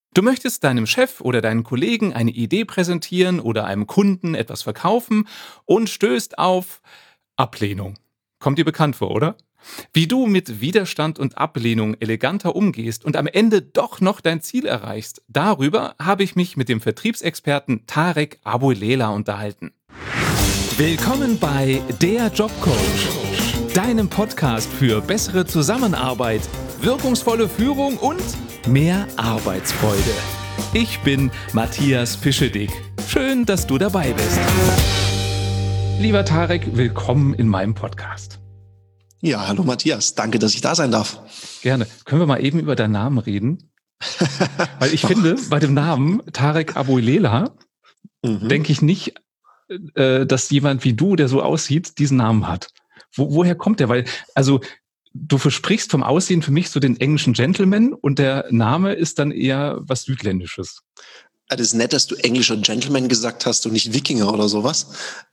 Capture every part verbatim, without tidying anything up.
Du möchtest deinem Chef oder deinen Kollegen eine Idee präsentieren oder einem Kunden etwas verkaufen und stößt auf Ablehnung. Kommt dir bekannt vor, oder? Wie du mit Widerstand und Ablehnung eleganter umgehst und am Ende doch noch dein Ziel erreichst, darüber habe ich mich mit dem Vertriebsexperten Tarek Aboulela unterhalten. Willkommen bei Der Jobcoach, deinem Podcast für bessere Zusammenarbeit, wirkungsvolle Führung und mehr Arbeitsfreude. Ich bin Matthias Pischedick. Schön, dass du dabei bist. Lieber Tarek, willkommen in meinem Podcast. Ja, hallo Matthias. Danke, dass ich da sein darf. Gerne. Können wir mal eben über deinen Namen reden? Weil ich finde, bei dem Namen Tarek Aboulela mhm. denke ich nicht, äh, dass jemand wie du, der so aussieht, diesen Namen hat. Wo, woher kommt der? Weil, also du versprichst vom Aussehen für mich so den englischen Gentleman und der Name ist dann eher was Südländisches. Das ist nett, dass du englischer Gentleman gesagt hast und nicht Wikinger oder sowas.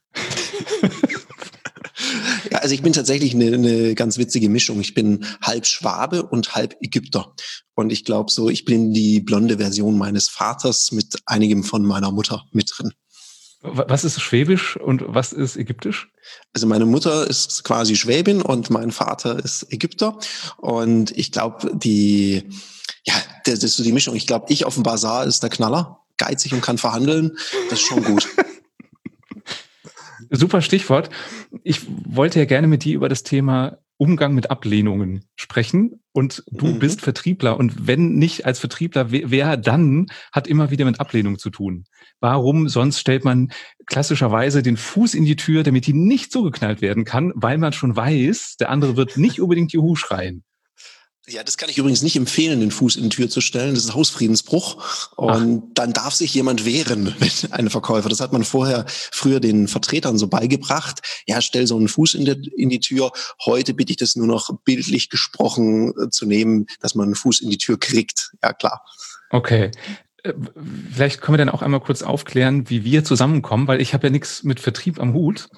Ja, also ich bin tatsächlich eine, eine ganz witzige Mischung. Ich bin halb Schwabe und halb Ägypter. Und ich glaube so, ich bin die blonde Version meines Vaters mit einigem von meiner Mutter mit drin. Was ist Schwäbisch und was ist Ägyptisch? Also meine Mutter ist quasi Schwäbin und mein Vater ist Ägypter. Und ich glaube, die, ja, das ist so die Mischung. Ich glaube, ich auf dem Bazar ist der Knaller, geizig und kann verhandeln. Das ist schon gut. Super Stichwort. Ich wollte ja gerne mit dir über das Thema Umgang mit Ablehnungen sprechen. Und du mhm. bist Vertriebler. Und wenn nicht als Vertriebler, wer dann hat immer wieder mit Ablehnung zu tun? Warum sonst stellt man klassischerweise den Fuß in die Tür, damit die nicht zugeknallt werden kann, weil man schon weiß, der andere wird nicht unbedingt Juhu schreien? Ja, das kann ich übrigens nicht empfehlen, den Fuß in die Tür zu stellen. Das ist Hausfriedensbruch. Und Ach. dann darf sich jemand wehren, wenn ein Verkäufer. Das hat man vorher, früher den Vertretern so beigebracht. Ja, stell so einen Fuß in die, in die Tür. Heute bitte ich das nur noch bildlich gesprochen äh, zu nehmen, dass man einen Fuß in die Tür kriegt. Ja, klar. Okay. Vielleicht können wir dann auch einmal kurz aufklären, wie wir zusammenkommen, weil ich habe ja nichts mit Vertrieb am Hut.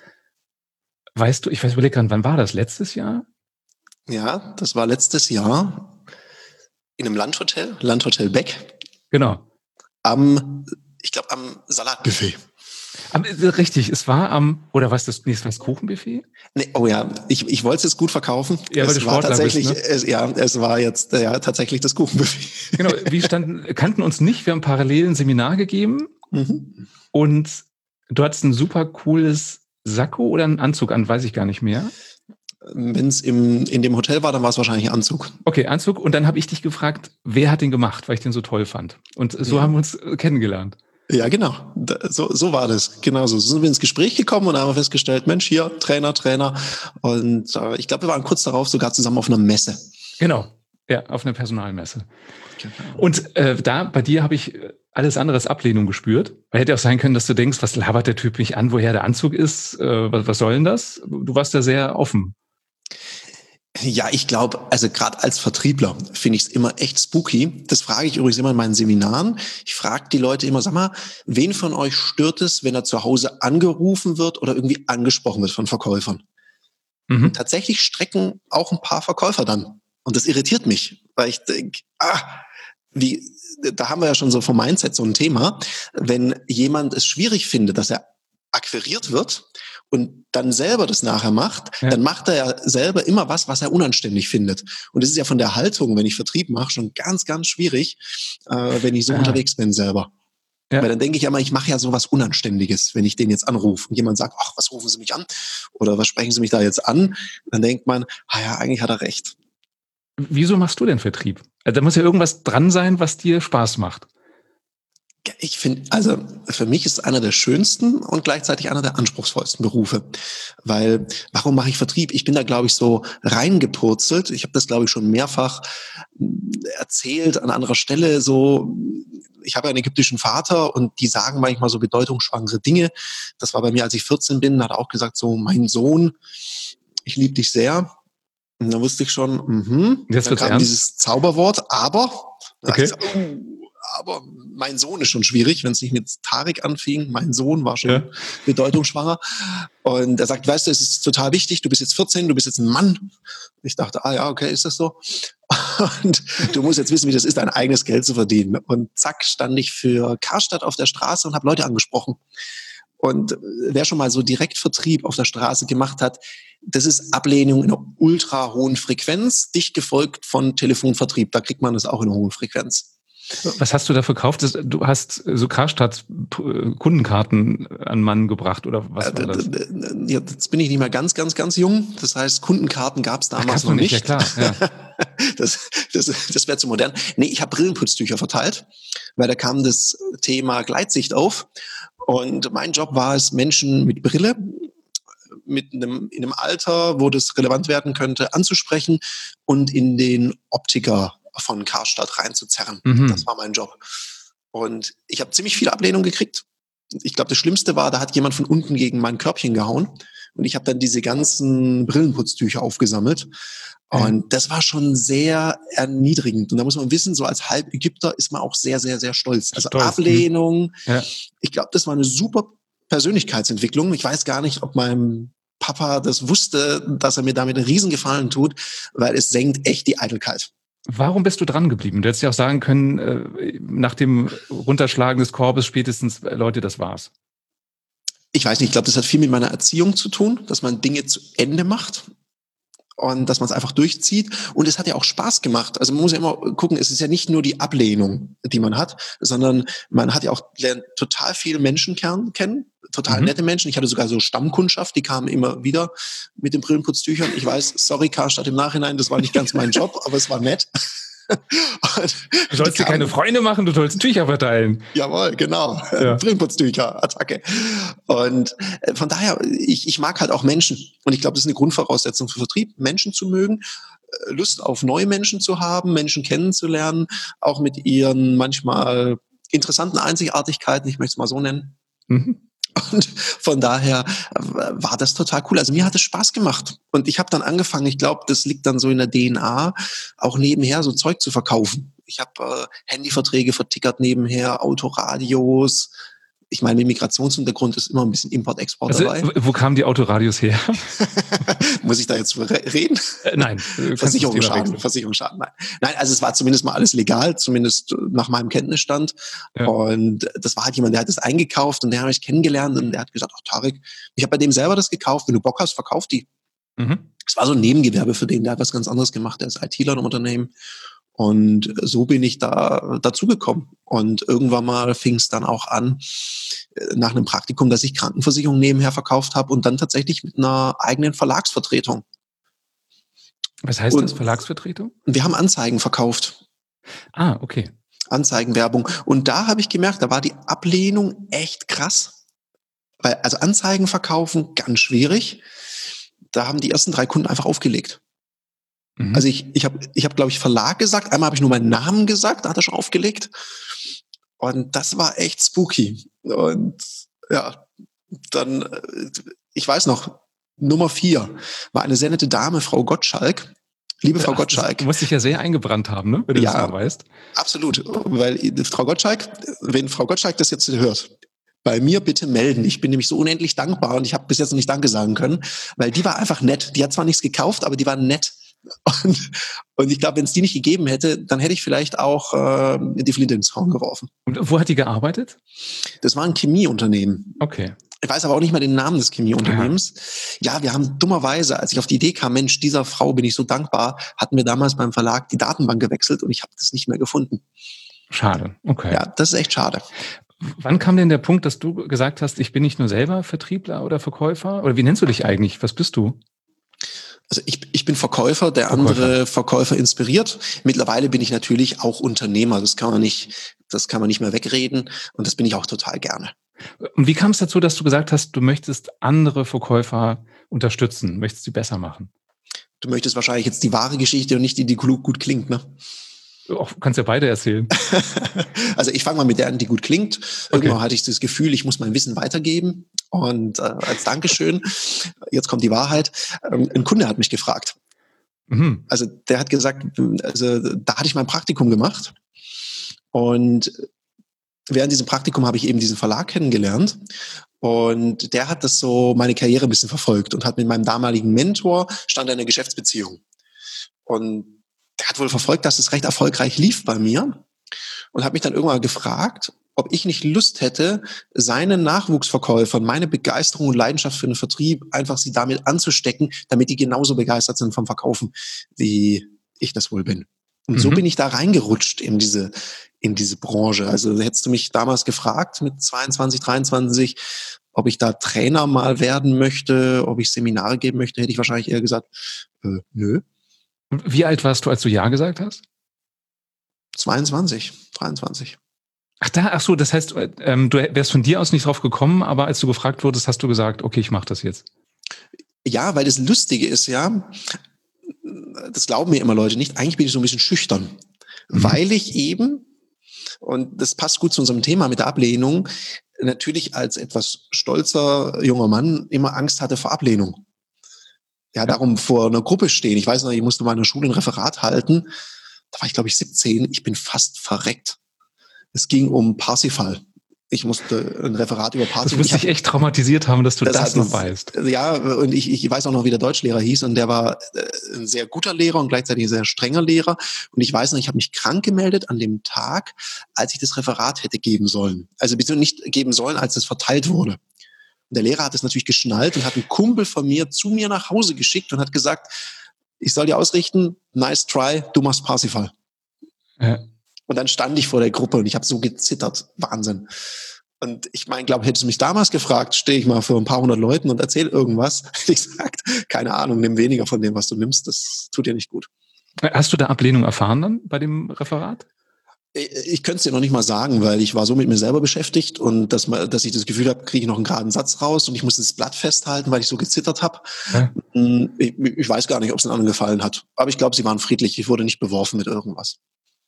Weißt du, ich weiß, überlege gerade, wann war das? Letztes Jahr? Ja, das war letztes Jahr in einem Landhotel, Landhotel Beck. Genau. Am, ich glaube, am Salatbuffet. Am, richtig, es war am, oder was das, nee, es war das Kuchenbuffet? Nee, oh ja, ich, ich wollte es jetzt gut verkaufen. Ja, weil es du war Sportler tatsächlich, bist, ne? es, ja, es war jetzt ja tatsächlich das Kuchenbuffet. Genau, wir standen, kannten uns nicht, wir haben parallel ein Seminar gegeben mhm. und du hattest ein super cooles Sakko oder einen Anzug an, weiß ich gar nicht mehr. Wenn es im in dem Hotel war, dann war es wahrscheinlich Anzug. Okay, Anzug. Und dann habe ich dich gefragt, wer hat den gemacht, weil ich den so toll fand. Und so ja. haben wir uns kennengelernt. Ja, genau. So, so war das. Genau so. So sind wir ins Gespräch gekommen und haben festgestellt, Mensch, hier, Trainer, Trainer. Und äh, ich glaube, wir waren kurz darauf sogar zusammen auf einer Messe. Genau. Ja, auf einer Personalmesse. Genau. Und äh, da, bei dir habe ich alles andere als Ablehnung gespürt. Weil hätte auch sein können, dass du denkst, was labert der Typ mich an, woher der Anzug ist, äh, was, was soll denn das? Du warst da sehr offen. Ja, ich glaube, also gerade als Vertriebler finde ich es immer echt spooky. Das frage ich übrigens immer in meinen Seminaren. Ich frage die Leute immer, sag mal, wen von euch stört es, wenn er zu Hause angerufen wird oder irgendwie angesprochen wird von Verkäufern? Mhm. Tatsächlich strecken auch ein paar Verkäufer dann. Und das irritiert mich, weil ich denke, ah, wie, da haben wir ja schon so vom Mindset so ein Thema. Wenn jemand es schwierig findet, dass er akquiriert wird und dann selber das nachher macht, ja. dann macht er ja selber immer was, was er unanständig findet. Und das ist ja von der Haltung, wenn ich Vertrieb mache, schon ganz, ganz schwierig, äh, wenn ich so ja. unterwegs bin selber. Ja. Weil dann denke ich ja immer, ich mache ja sowas Unanständiges, wenn ich den jetzt anrufe. Und jemand sagt, ach, was rufen Sie mich an? Oder was sprechen Sie mich da jetzt an? Dann denkt man, ah ja, eigentlich hat er recht. Wieso machst du denn Vertrieb? Also da muss ja irgendwas dran sein, was dir Spaß macht. Ich finde, also für mich ist es einer der schönsten und gleichzeitig einer der anspruchsvollsten Berufe. Weil, warum mache ich Vertrieb? Ich bin da, glaube ich, so reingepurzelt. Ich habe das, glaube ich, schon mehrfach erzählt an anderer Stelle. So, ich habe einen ägyptischen Vater und die sagen manchmal so bedeutungsschwangere Dinge. Das war bei mir, als ich vierzehn bin, hat er auch gesagt, so, mein Sohn, ich liebe dich sehr. Und dann wusste ich schon, mhm. Jetzt dann kam ernst? dieses Zauberwort, aber. Okay. Ich, oh, aber mein Sohn ist schon schwierig, wenn es nicht mit Tarek anfing. Mein Sohn war schon ja. bedeutungsschwanger. Und er sagt, weißt du, es ist total wichtig, du bist jetzt vierzehn, du bist jetzt ein Mann. Ich dachte, ah ja, okay, ist das so? Und du musst jetzt wissen, wie das ist, dein eigenes Geld zu verdienen. Und zack, stand ich für Karstadt auf der Straße und habe Leute angesprochen. Und wer schon mal so Direktvertrieb auf der Straße gemacht hat, das ist Ablehnung in einer ultra hohen Frequenz, dicht gefolgt von Telefonvertrieb. Da kriegt man das auch in einer hohen Frequenz. Was hast du da verkauft? Du hast so Karstadt-Kundenkarten an Mann gebracht, oder was war das? Jetzt bin ich nicht mehr ganz, ganz, ganz jung. Das heißt, Kundenkarten gab es damals noch nicht. Ja, klar. Ja. Das, das, das wäre zu modern. Nee, ich habe Brillenputztücher verteilt, weil da kam das Thema Gleitsicht auf. Und mein Job war es, Menschen mit Brille, mit einem, in einem Alter, wo das relevant werden könnte, anzusprechen und in den Optiker von Karstadt reinzuzerren. Mhm. Das war mein Job. Und ich habe ziemlich viel Ablehnung gekriegt. Ich glaube, das Schlimmste war, da hat jemand von unten gegen mein Körbchen gehauen. Und ich habe dann diese ganzen Brillenputztücher aufgesammelt. Und das war schon sehr erniedrigend. Und da muss man wissen, so als Halb-Ägypter ist man auch sehr, sehr, sehr stolz. Also stolz. Ablehnung. Ja. Ich glaube, das war eine super Persönlichkeitsentwicklung. Ich weiß gar nicht, ob mein Papa das wusste, dass er mir damit einen Riesengefallen tut, weil es senkt echt die Eitelkeit. Warum bist du dran geblieben? Du hättest ja auch sagen können, äh, nach dem Runterschlagen des Korbes spätestens, äh, Leute, das war's. Ich weiß nicht, ich glaube, das hat viel mit meiner Erziehung zu tun, dass man Dinge zu Ende macht und dass man es einfach durchzieht. Und es hat ja auch Spaß gemacht. Also man muss ja immer gucken, es ist ja nicht nur die Ablehnung, die man hat, sondern man hat ja auch lernt total viele Menschen kennen, total mhm. nette Menschen. Ich hatte sogar so Stammkundschaft, die kamen immer wieder mit den Brillenputztüchern. Ich weiß, sorry Karstadt im Nachhinein, das war nicht ganz mein Job, aber es war nett. Du sollst dir keine Freunde machen, du sollst Tücher verteilen. Jawohl, genau. Ja. Brillenputztücher, Attacke. Und von daher, ich, ich mag halt auch Menschen. Und ich glaube, das ist eine Grundvoraussetzung für Vertrieb, Menschen zu mögen, Lust auf neue Menschen zu haben, Menschen kennenzulernen, auch mit ihren manchmal interessanten Einzigartigkeiten, ich möchte es mal so nennen. Mhm. Und von daher war das total cool. Also mir hat es Spaß gemacht. Und ich habe dann angefangen, ich glaube, das liegt dann so in der D N A, auch nebenher so Zeug zu verkaufen. Ich habe äh, Handyverträge vertickert nebenher, Autoradios. Ich meine, mit Migrationshintergrund ist immer ein bisschen Import-Export also, dabei. Wo kamen die Autoradios her? Muss ich da jetzt reden? Äh, nein. Versicherungsschaden, Versicherungsschaden, nein. Nein, also es war zumindest mal alles legal, zumindest nach meinem Kenntnisstand. Ja. Und das war halt jemand, der hat das eingekauft und den habe ich kennengelernt und der hat gesagt, ach Tarek, ich habe bei dem selber das gekauft, wenn du Bock hast, verkauf die. Mhm. Es war so ein Nebengewerbe für den, der hat was ganz anderes gemacht, der ist ITler im Unternehmen. Und so bin ich da dazugekommen. Und irgendwann mal fing es dann auch an, nach einem Praktikum, dass ich Krankenversicherung nebenher verkauft habe und dann tatsächlich mit einer eigenen Verlagsvertretung. Was heißt und das, Verlagsvertretung? Wir haben Anzeigen verkauft. Ah, okay. Anzeigenwerbung. Und da habe ich gemerkt, da war die Ablehnung echt krass. Weil, also Anzeigen verkaufen, ganz schwierig. Da haben die ersten drei Kunden einfach aufgelegt. Also ich, ich habe, ich hab, glaube ich, Verlag gesagt. Einmal habe ich nur meinen Namen gesagt, da hat er schon aufgelegt. Und das war echt spooky. Und ja, dann, ich weiß noch, Nummer vier war eine sehr nette Dame, Frau Gottschalk. Liebe Frau Ach, Gottschalk. Du musst dich ja sehr eingebrannt haben, ne? Wenn du ja, das noch weißt. Absolut. Weil Frau Gottschalk, wenn Frau Gottschalk das jetzt hört, bei mir bitte melden. Ich bin nämlich so unendlich dankbar und ich habe bis jetzt noch nicht Danke sagen können, weil die war einfach nett. Die hat zwar nichts gekauft, aber die war nett. Und, und ich glaube, wenn es die nicht gegeben hätte, dann hätte ich vielleicht auch äh, die Flinte ins Horn geworfen. Und wo hat die gearbeitet? Das war ein Chemieunternehmen. Okay. Ich weiß aber auch nicht mal den Namen des Chemieunternehmens. Ja. ja, wir haben dummerweise, als ich auf die Idee kam, Mensch, dieser Frau bin ich so dankbar, hatten wir damals beim Verlag die Datenbank gewechselt und ich habe das nicht mehr gefunden. Schade, okay. Ja, das ist echt schade. Wann kam denn der Punkt, dass du gesagt hast, ich bin nicht nur selber Vertriebler oder Verkäufer? Oder wie nennst du dich eigentlich? Was bist du? Also ich, ich bin Verkäufer, der Verkäufer. andere Verkäufer inspiriert. Mittlerweile bin ich natürlich auch Unternehmer. Das kann man nicht, das kann man nicht mehr wegreden. Und das bin ich auch total gerne. Und wie kam es dazu, dass du gesagt hast, du möchtest andere Verkäufer unterstützen, möchtest sie besser machen? Du möchtest wahrscheinlich jetzt die wahre Geschichte und nicht die, die gut klingt, ne? Du kannst ja beide erzählen. Also ich fange mal mit der an, die gut klingt. Irgendwann okay. hatte ich das Gefühl, ich muss mein Wissen weitergeben. Und äh, als Dankeschön, jetzt kommt die Wahrheit, ähm, ein Kunde hat mich gefragt. Mhm. Also der hat gesagt, also da hatte ich mein Praktikum gemacht. Und während diesem Praktikum habe ich eben diesen Verlag kennengelernt. Und der hat das so, meine Karriere ein bisschen verfolgt und hat mit meinem damaligen Mentor stand eine Geschäftsbeziehung. Und der hat wohl verfolgt, dass es recht erfolgreich lief bei mir und hat mich dann irgendwann gefragt, ob ich nicht Lust hätte, seinen Nachwuchsverkäufern meine Begeisterung und Leidenschaft für den Vertrieb einfach sie damit anzustecken, damit die genauso begeistert sind vom Verkaufen, wie ich das wohl bin. Und mhm. so bin ich da reingerutscht in diese, in diese Branche. Also hättest du mich damals gefragt mit zweiundzwanzig, dreiundzwanzig, ob ich da Trainer mal werden möchte, ob ich Seminare geben möchte, hätte ich wahrscheinlich eher gesagt, äh, nö. Wie alt warst du, als du Ja gesagt hast? zweiundzwanzig, dreiundzwanzig. Ach da, ach so, das heißt, ähm, du wärst von dir aus nicht drauf gekommen, aber als du gefragt wurdest, hast du gesagt, okay, ich mache das jetzt. Ja, weil das Lustige ist ja, das glauben mir immer Leute nicht, eigentlich bin ich so ein bisschen schüchtern, mhm. weil ich eben, und das passt gut zu unserem Thema mit der Ablehnung, natürlich als etwas stolzer junger Mann immer Angst hatte vor Ablehnung. Ja, ja. Darum vor einer Gruppe stehen. Ich weiß noch, ich musste mal in der Schule ein Referat halten, da war ich glaube ich siebzehn, ich bin fast verreckt. Es ging um Parsifal. Ich musste ein Referat über Parsifal. Das muss dich echt traumatisiert haben, dass du das, das noch weißt. Ja, und ich, ich weiß auch noch, wie der Deutschlehrer hieß. Und der war ein sehr guter Lehrer und gleichzeitig ein sehr strenger Lehrer. Und ich weiß noch, ich habe mich krank gemeldet an dem Tag, als ich das Referat hätte geben sollen. Also bitte nicht geben sollen, als es verteilt wurde. Und der Lehrer hat es natürlich geschnallt und hat einen Kumpel von mir zu mir nach Hause geschickt und hat gesagt, ich soll dir ausrichten, nice try, du machst Parsifal. Ja. Und dann stand ich vor der Gruppe und ich habe so gezittert. Wahnsinn. Und ich meine, glaube, hättest du mich damals gefragt, stehe ich mal vor ein paar hundert Leuten und erzähle irgendwas. Hätte ich gesagt, keine Ahnung, nimm weniger von dem, was du nimmst. Das tut dir nicht gut. Hast du da Ablehnung erfahren dann bei dem Referat? Ich, ich könnte es dir noch nicht mal sagen, weil ich war so mit mir selber beschäftigt und dass, dass ich das Gefühl habe, kriege ich noch einen geraden Satz raus und ich musste das Blatt festhalten, weil ich so gezittert habe. Ja. Ich, ich weiß gar nicht, ob es den anderen gefallen hat. Aber ich glaube, sie waren friedlich. Ich wurde nicht beworfen mit irgendwas.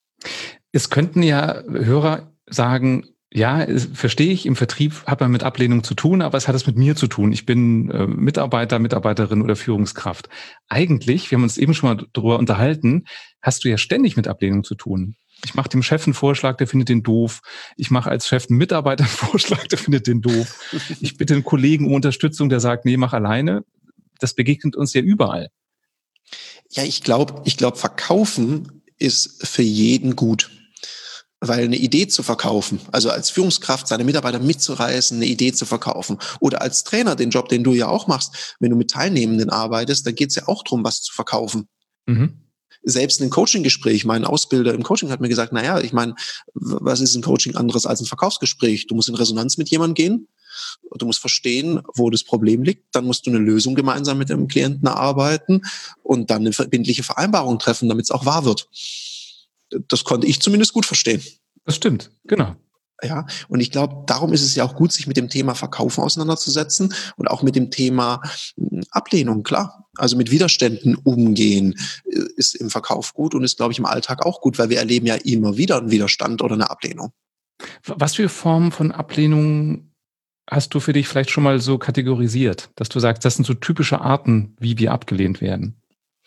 Es könnten ja Hörer sagen, ja, verstehe ich, im Vertrieb hat man mit Ablehnung zu tun, aber es hat es mit mir zu tun. Ich bin äh, Mitarbeiter, Mitarbeiterin oder Führungskraft. Eigentlich, wir haben uns eben schon mal darüber unterhalten, hast du ja ständig mit Ablehnung zu tun. Ich mache dem Chef einen Vorschlag, der findet den doof. Ich mache als Chef einen Mitarbeiter einen Vorschlag, der findet den doof. Ich bitte einen Kollegen um Unterstützung, der sagt, nee, mach alleine. Das begegnet uns ja überall. Ja, ich glaube, ich glaube, verkaufen ist für jeden gut. Weil eine Idee zu verkaufen, also als Führungskraft seine Mitarbeiter mitzureißen, eine Idee zu verkaufen oder als Trainer, den Job, den du ja auch machst, wenn du mit Teilnehmenden arbeitest, dann geht es ja auch darum, was zu verkaufen. Mhm. Selbst ein Coaching-Gespräch, mein Ausbilder im Coaching hat mir gesagt, naja, ich meine, was ist ein Coaching anderes als ein Verkaufsgespräch? Du musst in Resonanz mit jemandem gehen, du musst verstehen, wo das Problem liegt, dann musst du eine Lösung gemeinsam mit dem Klienten erarbeiten und dann eine verbindliche Vereinbarung treffen, damit es auch wahr wird. Das konnte ich zumindest gut verstehen. Das stimmt, genau. Ja, und ich glaube, darum ist es ja auch gut, sich mit dem Thema Verkaufen auseinanderzusetzen und auch mit dem Thema Ablehnung, klar. Also mit Widerständen umgehen ist im Verkauf gut und ist, glaube ich, im Alltag auch gut, weil wir erleben ja immer wieder einen Widerstand oder eine Ablehnung. Was für Formen von Ablehnung hast du für dich vielleicht schon mal so kategorisiert, dass du sagst, das sind so typische Arten, wie wir abgelehnt werden?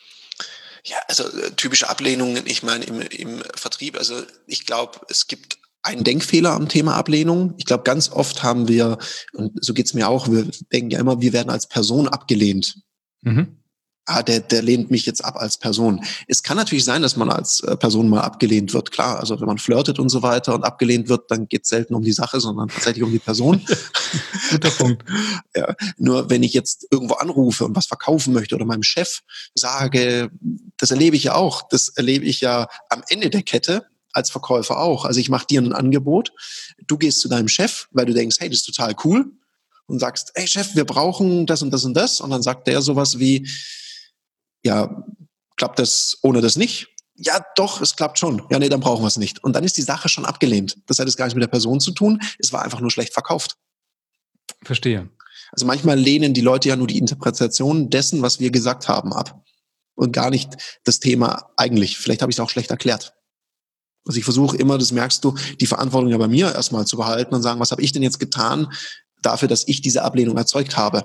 Ja, also typische Ablehnungen, ich meine im, im Vertrieb, also ich glaube, es gibt einen Denkfehler am Thema Ablehnung. Ich glaube, ganz oft haben wir, und so geht's mir auch, wir denken ja immer, wir werden als Person abgelehnt. Mhm. Ah, der, der lehnt mich jetzt ab als Person. Es kann natürlich sein, dass man als Person mal abgelehnt wird, klar. Also wenn man flirtet und so weiter und abgelehnt wird, dann geht's selten um die Sache, sondern tatsächlich um die Person. Guter Punkt. Ja, nur wenn ich jetzt irgendwo anrufe und was verkaufen möchte oder meinem Chef sage, das erlebe ich ja auch, das erlebe ich ja am Ende der Kette als Verkäufer auch. Also ich mache dir ein Angebot, du gehst zu deinem Chef, weil du denkst, hey, das ist total cool und sagst, hey Chef, wir brauchen das und das und das und dann sagt der sowas wie, ja, klappt das ohne das nicht? Ja, doch, es klappt schon. Ja, nee, dann brauchen wir es nicht. Und dann ist die Sache schon abgelehnt. Das hat jetzt gar nichts mit der Person zu tun. Es war einfach nur schlecht verkauft. Verstehe. Also manchmal lehnen die Leute ja nur die Interpretation dessen, was wir gesagt haben, ab. Und gar nicht das Thema eigentlich. Vielleicht habe ich es auch schlecht erklärt. Also ich versuche immer, das merkst du, die Verantwortung ja bei mir erstmal zu behalten und sagen, was habe ich denn jetzt getan dafür, dass ich diese Ablehnung erzeugt habe?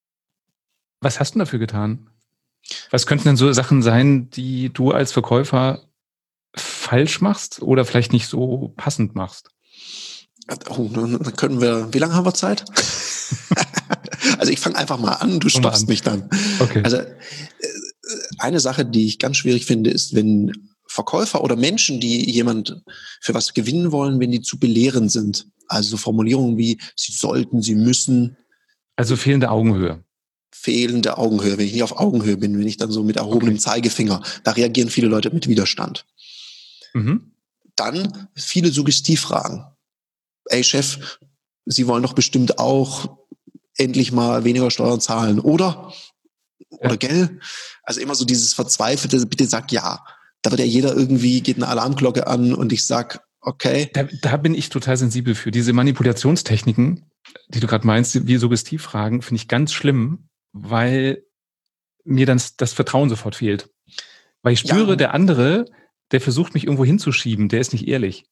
Was hast du dafür getan? Was könnten denn so Sachen sein, die du als Verkäufer falsch machst oder vielleicht nicht so passend machst? Oh, dann können wir, wie lange haben wir Zeit? Also ich fange einfach mal an, du stoppst mich dann. Okay. Also eine Sache, die ich ganz schwierig finde, ist, wenn Verkäufer oder Menschen, die jemand für was gewinnen wollen, wenn die zu belehrend sind. Also so Formulierungen wie, sie sollten, sie müssen. Also fehlende Augenhöhe. Fehlende Augenhöhe, wenn ich nicht auf Augenhöhe bin, wenn ich dann so mit erhobenem Okay. Zeigefinger, da reagieren viele Leute mit Widerstand. Mhm. Dann viele Suggestivfragen. Ey Chef, Sie wollen doch bestimmt auch endlich mal weniger Steuern zahlen, oder? Oder Ja. gell? Also immer so dieses verzweifelte, bitte sag ja. Da wird ja jeder irgendwie, geht eine Alarmglocke an und ich sag, okay. Da, da bin ich total sensibel für. Diese Manipulationstechniken, die du gerade meinst, wie Suggestivfragen, finde ich ganz schlimm, weil mir dann das Vertrauen sofort fehlt. Weil ich spüre, Ja, der andere, der versucht mich irgendwo hinzuschieben, der ist nicht ehrlich.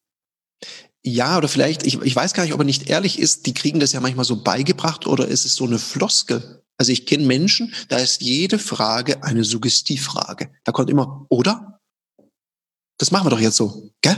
ja, oder vielleicht, ich, ich weiß gar nicht, ob er nicht ehrlich ist, die kriegen das ja manchmal so beigebracht oder ist es so eine Floskel? Also ich kenne Menschen, da ist jede Frage eine Suggestivfrage. Da kommt immer, oder? Das machen wir doch jetzt so, gell?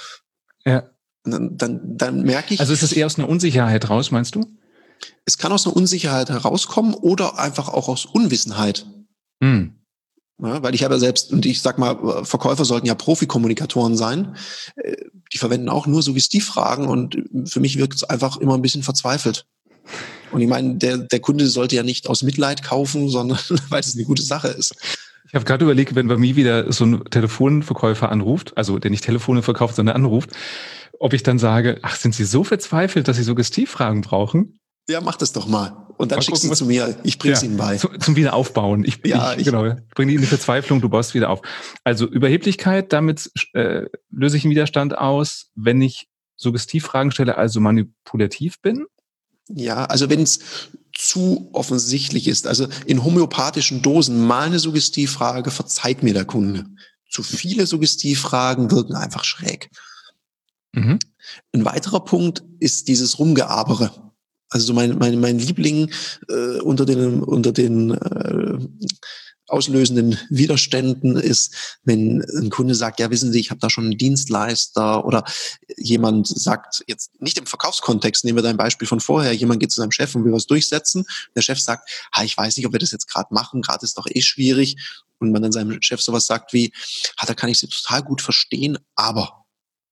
Ja. Und dann, dann, dann merke ich, Also ist es eher aus einer Unsicherheit raus, meinst du? es kann aus einer Unsicherheit herauskommen oder einfach auch aus Unwissenheit. Hm. Ja, weil ich habe ja selbst, und ich sag mal, Verkäufer sollten ja Profikommunikatoren sein. Die verwenden auch nur Suggestivfragen und für mich wirkt es einfach immer ein bisschen verzweifelt. Und ich meine, der, der Kunde sollte ja nicht aus Mitleid kaufen, sondern weil es eine gute Sache ist. Ich habe gerade überlegt, wenn bei mir wieder so ein Telefonverkäufer anruft, also der nicht Telefone verkauft, sondern anruft, ob ich dann sage, ach, sind Sie so verzweifelt, dass Sie Suggestivfragen brauchen? Ja, mach das doch mal. Und dann Mal schickst gucken, du was- zu mir. Ich bring's Ja, Ihnen bei. zu, zum Wiederaufbauen. Ich, Ja, ich, ich- genau, bringe die in die Verzweiflung, du baust wieder auf. Also Überheblichkeit, damit äh, löse ich einen Widerstand aus, wenn ich Suggestivfragen stelle, also manipulativ bin. Ja, also wenn es zu offensichtlich ist, also in homöopathischen Dosen mal eine Suggestivfrage, verzeiht mir der Kunde. Zu viele Suggestivfragen wirken einfach schräg. Mhm. Ein weiterer Punkt ist dieses Rumgeabere. Also so mein, mein, mein Liebling äh, unter den, unter den äh, auslösenden Widerständen ist, wenn ein Kunde sagt, ja, wissen Sie, ich habe da schon einen Dienstleister, oder jemand sagt, jetzt nicht im Verkaufskontext, nehmen wir dein Beispiel von vorher, jemand geht zu seinem Chef und will was durchsetzen, der Chef sagt, ha, ich weiß nicht, ob wir das jetzt gerade machen, gerade ist doch eh schwierig, und man dann seinem Chef sowas sagt wie, ha, da kann ich Sie total gut verstehen, aber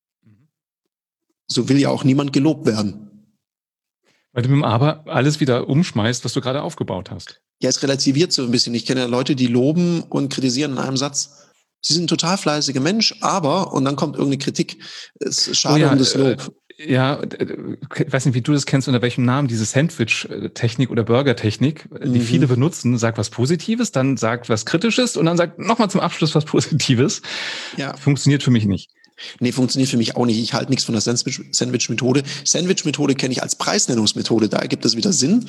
so will ja auch niemand gelobt werden. Weil du mit dem Aber alles wieder umschmeißt, was du gerade aufgebaut hast. Ja, es relativiert so ein bisschen. Ich kenne ja Leute, die loben und kritisieren in einem Satz. Sie sind ein total fleißiger Mensch, aber, und dann kommt irgendeine Kritik. Es ist schade Oh ja, um das Lob. Äh, ja, ich weiß nicht, wie du das kennst, unter welchem Namen, diese Sandwich-Technik oder Burger-Technik, die Mhm. viele benutzen, sagt was Positives, dann sagt was Kritisches und dann sagt nochmal zum Abschluss was Positives. Ja. Funktioniert für mich nicht. Nee, funktioniert für mich auch nicht. Ich halte nichts von der Sandwich- Sandwich-Methode. Sandwich-Methode kenne ich als Preisnennungsmethode. Da ergibt es wieder Sinn,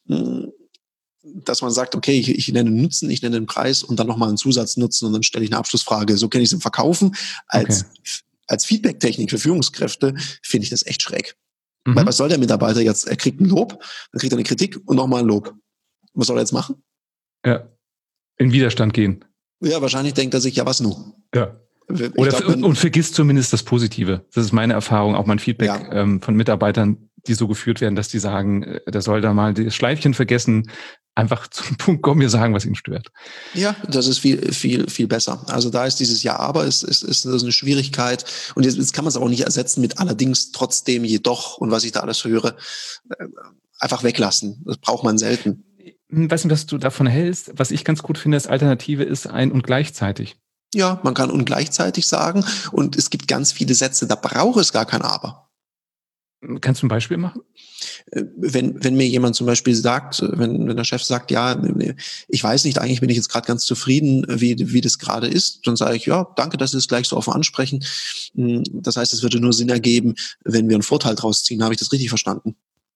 dass man sagt, okay, ich, ich nenne Nutzen, ich nenne den Preis und dann nochmal einen Zusatznutzen und dann stelle ich eine Abschlussfrage. So kenne ich es im Verkaufen. Als, Okay. als Feedback-Technik für Führungskräfte finde ich das echt schräg. Mhm. Weil was soll der Mitarbeiter jetzt? Er kriegt ein Lob, dann kriegt er eine Kritik und nochmal ein Lob. Was soll er jetzt machen? Ja. In Widerstand gehen. Ja, wahrscheinlich denkt er sich, ja, was nun? Ja. Ich Oder glaub, und, und vergisst zumindest das Positive. Das ist meine Erfahrung, auch mein Feedback Ja. ähm, von Mitarbeitern, die so geführt werden, dass die sagen, äh, der soll da mal das Schleifchen vergessen, einfach zum Punkt kommen, mir sagen, was ihn stört. Ja, das ist viel, viel, viel besser. Also da ist dieses Ja, aber ist, ist, ist das eine Schwierigkeit. Und jetzt, jetzt kann man es auch nicht ersetzen mit allerdings, trotzdem, jedoch und was ich da alles höre. Äh, Einfach weglassen. Das braucht man selten. Ich weiß nicht, was du davon hältst. Was ich ganz gut finde, als Alternative ist ein und gleichzeitig. Ja, man kann und gleichzeitig sagen. Und es gibt ganz viele Sätze, da braucht es gar kein Aber. Kannst du ein Beispiel machen? Wenn, wenn mir jemand zum Beispiel sagt, wenn, wenn der Chef sagt, ja, ich weiß nicht, eigentlich bin ich jetzt gerade ganz zufrieden, wie, wie das gerade ist, dann sage ich, ja, danke, dass Sie das gleich so offen ansprechen. Das heißt, es würde nur Sinn ergeben, wenn wir einen Vorteil draus ziehen. Habe ich das richtig verstanden?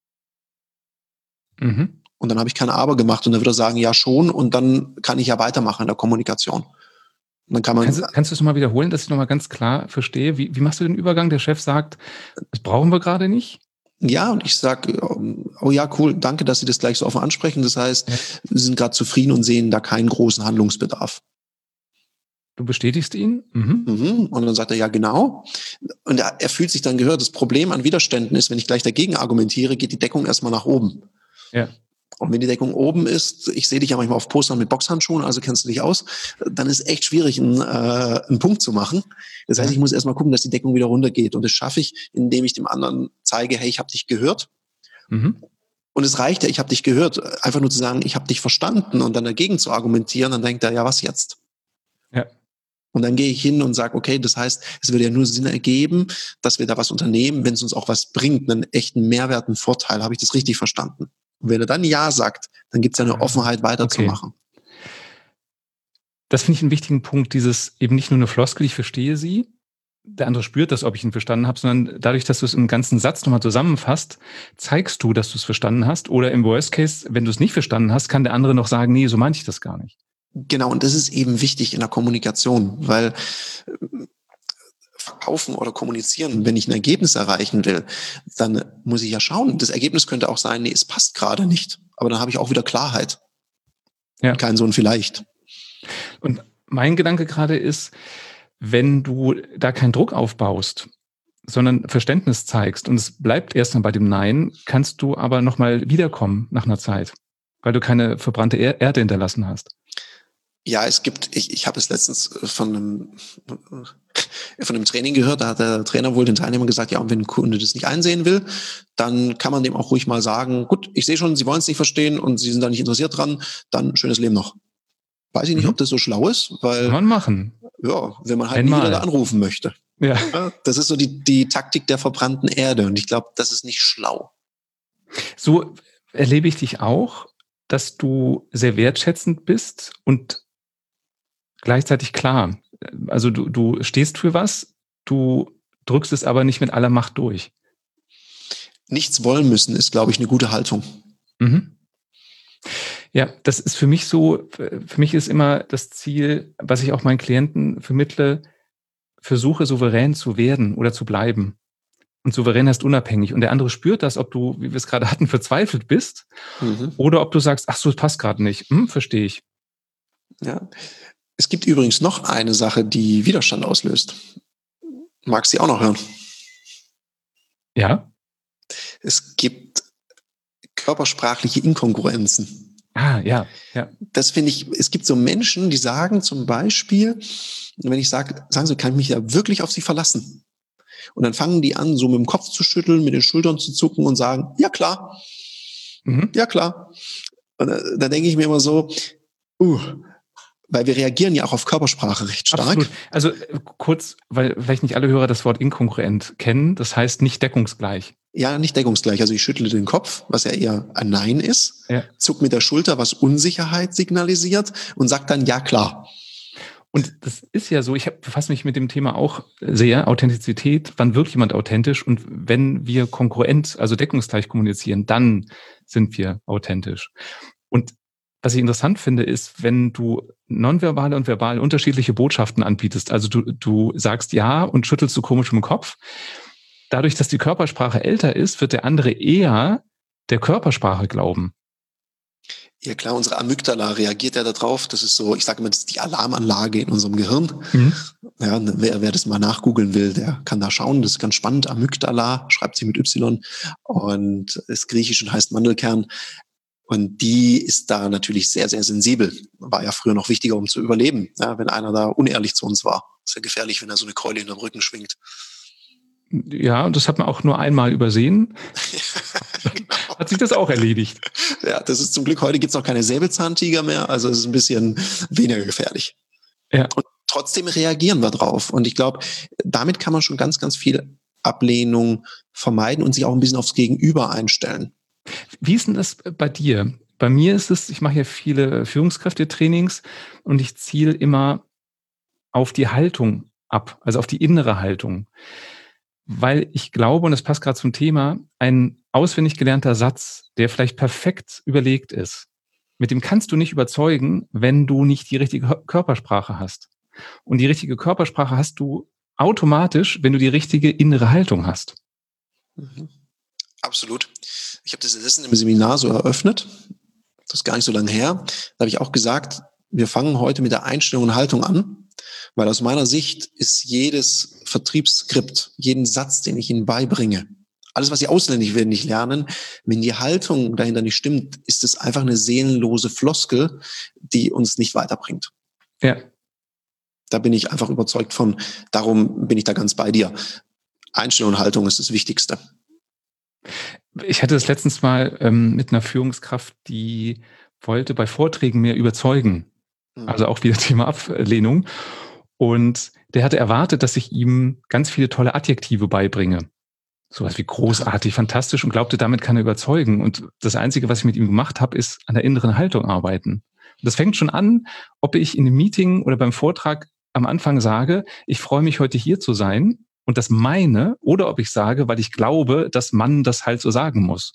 Mhm. Und dann habe ich kein Aber gemacht und dann würde er sagen, ja schon, und dann kann ich ja weitermachen in der Kommunikation. Und dann kann man, kannst, du, kannst du es nochmal wiederholen, dass ich nochmal ganz klar verstehe? Wie, wie machst du den Übergang? Der Chef sagt, das brauchen wir gerade nicht? Ja, und ich sage, oh ja, cool, danke, dass Sie das gleich so offen ansprechen. Das heißt, ja. wir sind gerade zufrieden und sehen da keinen großen Handlungsbedarf. Du bestätigst ihn? Mhm. Mhm. Und dann sagt er, ja, genau. Und er, er fühlt sich dann gehört. Das Problem an Widerständen ist, wenn ich gleich dagegen argumentiere, geht die Deckung erstmal nach oben. Ja. Und wenn die Deckung oben ist, ich sehe dich ja manchmal auf Postern mit Boxhandschuhen, also kennst du dich aus, dann ist echt schwierig, einen, äh, einen Punkt zu machen. Das heißt, Ja. ich muss erstmal gucken, dass die Deckung wieder runtergeht. Und das schaffe ich, indem ich dem anderen zeige, hey, ich habe dich gehört. Mhm. Und es reicht ja, ich habe dich gehört, einfach nur zu sagen, ich habe dich verstanden und dann dagegen zu argumentieren, dann denkt er, ja, was jetzt? Ja. Und dann gehe ich hin und sage, okay, das heißt, es würde ja nur Sinn ergeben, dass wir da was unternehmen, wenn es uns auch was bringt, einen echten Mehrwert, einen Vorteil. Habe ich das richtig verstanden? Und wenn er dann Ja sagt, dann gibt es ja eine Offenheit, weiterzumachen. Okay. Das finde ich einen wichtigen Punkt, dieses eben nicht nur eine Floskel, ich verstehe sie, der andere spürt das, ob ich ihn verstanden habe, sondern dadurch, dass du es im ganzen Satz nochmal zusammenfasst, zeigst du, dass du es verstanden hast. Oder im Worst Case, wenn du es nicht verstanden hast, kann der andere noch sagen, nee, so meinte ich das gar nicht. Genau, und das ist eben wichtig in der Kommunikation, weil verkaufen oder kommunizieren, wenn ich ein Ergebnis erreichen will, dann muss ich ja schauen. Das Ergebnis könnte auch sein, nee, es passt gerade nicht. Aber dann habe ich auch wieder Klarheit. Ja. Kein so ein Vielleicht. Und mein Gedanke gerade ist, wenn du da keinen Druck aufbaust, sondern Verständnis zeigst und es bleibt erstmal bei dem Nein, kannst du aber nochmal wiederkommen nach einer Zeit, weil du keine verbrannte er- Erde hinterlassen hast. Ja, es gibt, ich, ich habe es letztens von einem, von einem Training gehört, da hat der Trainer wohl den Teilnehmern gesagt, ja, und wenn ein Kunde das nicht einsehen will, dann kann man dem auch ruhig mal sagen, gut, ich sehe schon, Sie wollen es nicht verstehen und Sie sind da nicht interessiert dran, dann schönes Leben noch. Weiß ich nicht, Mhm. ob das so schlau ist, weil, Kann man machen. ja, wenn man halt Einmal. nie wieder da anrufen möchte. Ja. Ja, das ist so die, die Taktik der verbrannten Erde und ich glaube, das ist nicht schlau. So erlebe ich dich auch, dass du sehr wertschätzend bist und gleichzeitig klar. Also du, du stehst für was, du drückst es aber nicht mit aller Macht durch. Nichts wollen müssen ist, glaube ich, eine gute Haltung. Mhm. Ja, das ist für mich so, für mich ist immer das Ziel, was ich auch meinen Klienten vermittle, versuche souverän zu werden oder zu bleiben. Und souverän heißt unabhängig. Und der andere spürt das, ob du, wie wir es gerade hatten, verzweifelt bist Mhm. oder ob du sagst, ach so, es passt gerade nicht. Hm, verstehe ich. Ja. Es gibt übrigens noch eine Sache, die Widerstand auslöst. Magst du die auch noch hören? Ja. Es gibt körpersprachliche Inkongruenzen. Ah, ja, ja. Das finde ich, es gibt so Menschen, die sagen zum Beispiel, wenn ich sage, sagen sie, kann ich mich ja wirklich auf sie verlassen? Und dann fangen die an, so mit dem Kopf zu schütteln, mit den Schultern zu zucken und sagen, ja klar, Mhm. ja klar. Und da, da denke ich mir immer so, uh, weil wir reagieren ja auch auf Körpersprache recht stark. Absolut. Also äh, kurz, weil vielleicht nicht alle Hörer das Wort inkongruent kennen, das heißt nicht deckungsgleich. Ja, nicht deckungsgleich. Also ich schüttle den Kopf, was ja eher ein Nein ist, Ja. zuck mit der Schulter, was Unsicherheit signalisiert und sagt dann ja klar. Und das ist ja so, ich befasse mich mit dem Thema auch sehr, Authentizität, wann wirkt jemand authentisch? Und wenn wir kongruent, also deckungsgleich kommunizieren, dann sind wir authentisch. Und was ich interessant finde, ist, wenn du nonverbale und verbal unterschiedliche Botschaften anbietest, also du, du sagst ja und schüttelst so komisch im Kopf, dadurch, dass die Körpersprache älter ist, wird der andere eher der Körpersprache glauben. Ja klar, unsere Amygdala reagiert ja darauf. Das ist so, ich sage immer, das ist die Alarmanlage in unserem Gehirn. Mhm. Ja, wer, wer das mal nachgoogeln will, der kann da schauen. Das ist ganz spannend. Amygdala schreibt sich mit Y und ist griechisch und heißt Mandelkern. Und die ist da natürlich sehr, sehr sensibel. War ja früher noch wichtiger, um zu überleben. Ja, wenn einer da unehrlich zu uns war. Ist ja gefährlich, wenn er so eine Keule hinterm Rücken schwingt. Ja, und das hat man auch nur einmal übersehen. Genau. Hat sich das auch erledigt. Ja, das ist zum Glück, heute gibt's noch keine Säbelzahntiger mehr, also es ist ein bisschen weniger gefährlich. Ja. Und trotzdem reagieren wir drauf. Und ich glaube, damit kann man schon ganz, ganz viel Ablehnung vermeiden und sich auch ein bisschen aufs Gegenüber einstellen. Wie ist denn das bei dir? Bei mir ist es, ich mache ja viele Führungskräftetrainings und ich ziele immer auf die Haltung ab, also auf die innere Haltung. Weil ich glaube, und das passt gerade zum Thema, ein auswendig gelernter Satz, der vielleicht perfekt überlegt ist, mit dem kannst du nicht überzeugen, wenn du nicht die richtige Körpersprache hast. Und die richtige Körpersprache hast du automatisch, wenn du die richtige innere Haltung hast. Mhm. Absolut. Ich habe das letztens im Seminar so eröffnet. Das ist gar nicht so lange her. Da habe ich auch gesagt, wir fangen heute mit der Einstellung und Haltung an, weil aus meiner Sicht ist jedes Vertriebsskript, jeden Satz, den ich Ihnen beibringe, Alles, was sie auswendig werden, nicht lernen. Wenn die Haltung dahinter nicht stimmt, ist es einfach eine seelenlose Floskel, die uns nicht weiterbringt. Ja. Da bin ich einfach überzeugt von. Darum bin ich da ganz bei dir. Einstellung und Haltung ist das Wichtigste. Ich hatte das letztens mal ähm, mit einer Führungskraft, die wollte bei Vorträgen mehr überzeugen. Also auch wieder Thema Ablehnung. Und der hatte erwartet, dass ich ihm ganz viele tolle Adjektive beibringe. Sowas wie großartig, fantastisch, und glaubte, damit kann er überzeugen. Und das Einzige, was ich mit ihm gemacht habe, ist an der inneren Haltung arbeiten. Und das fängt schon an, ob ich in einem Meeting oder beim Vortrag am Anfang sage, ich freue mich, heute hier zu sein und das meine, oder ob ich sage, weil ich glaube, dass man das halt so sagen muss.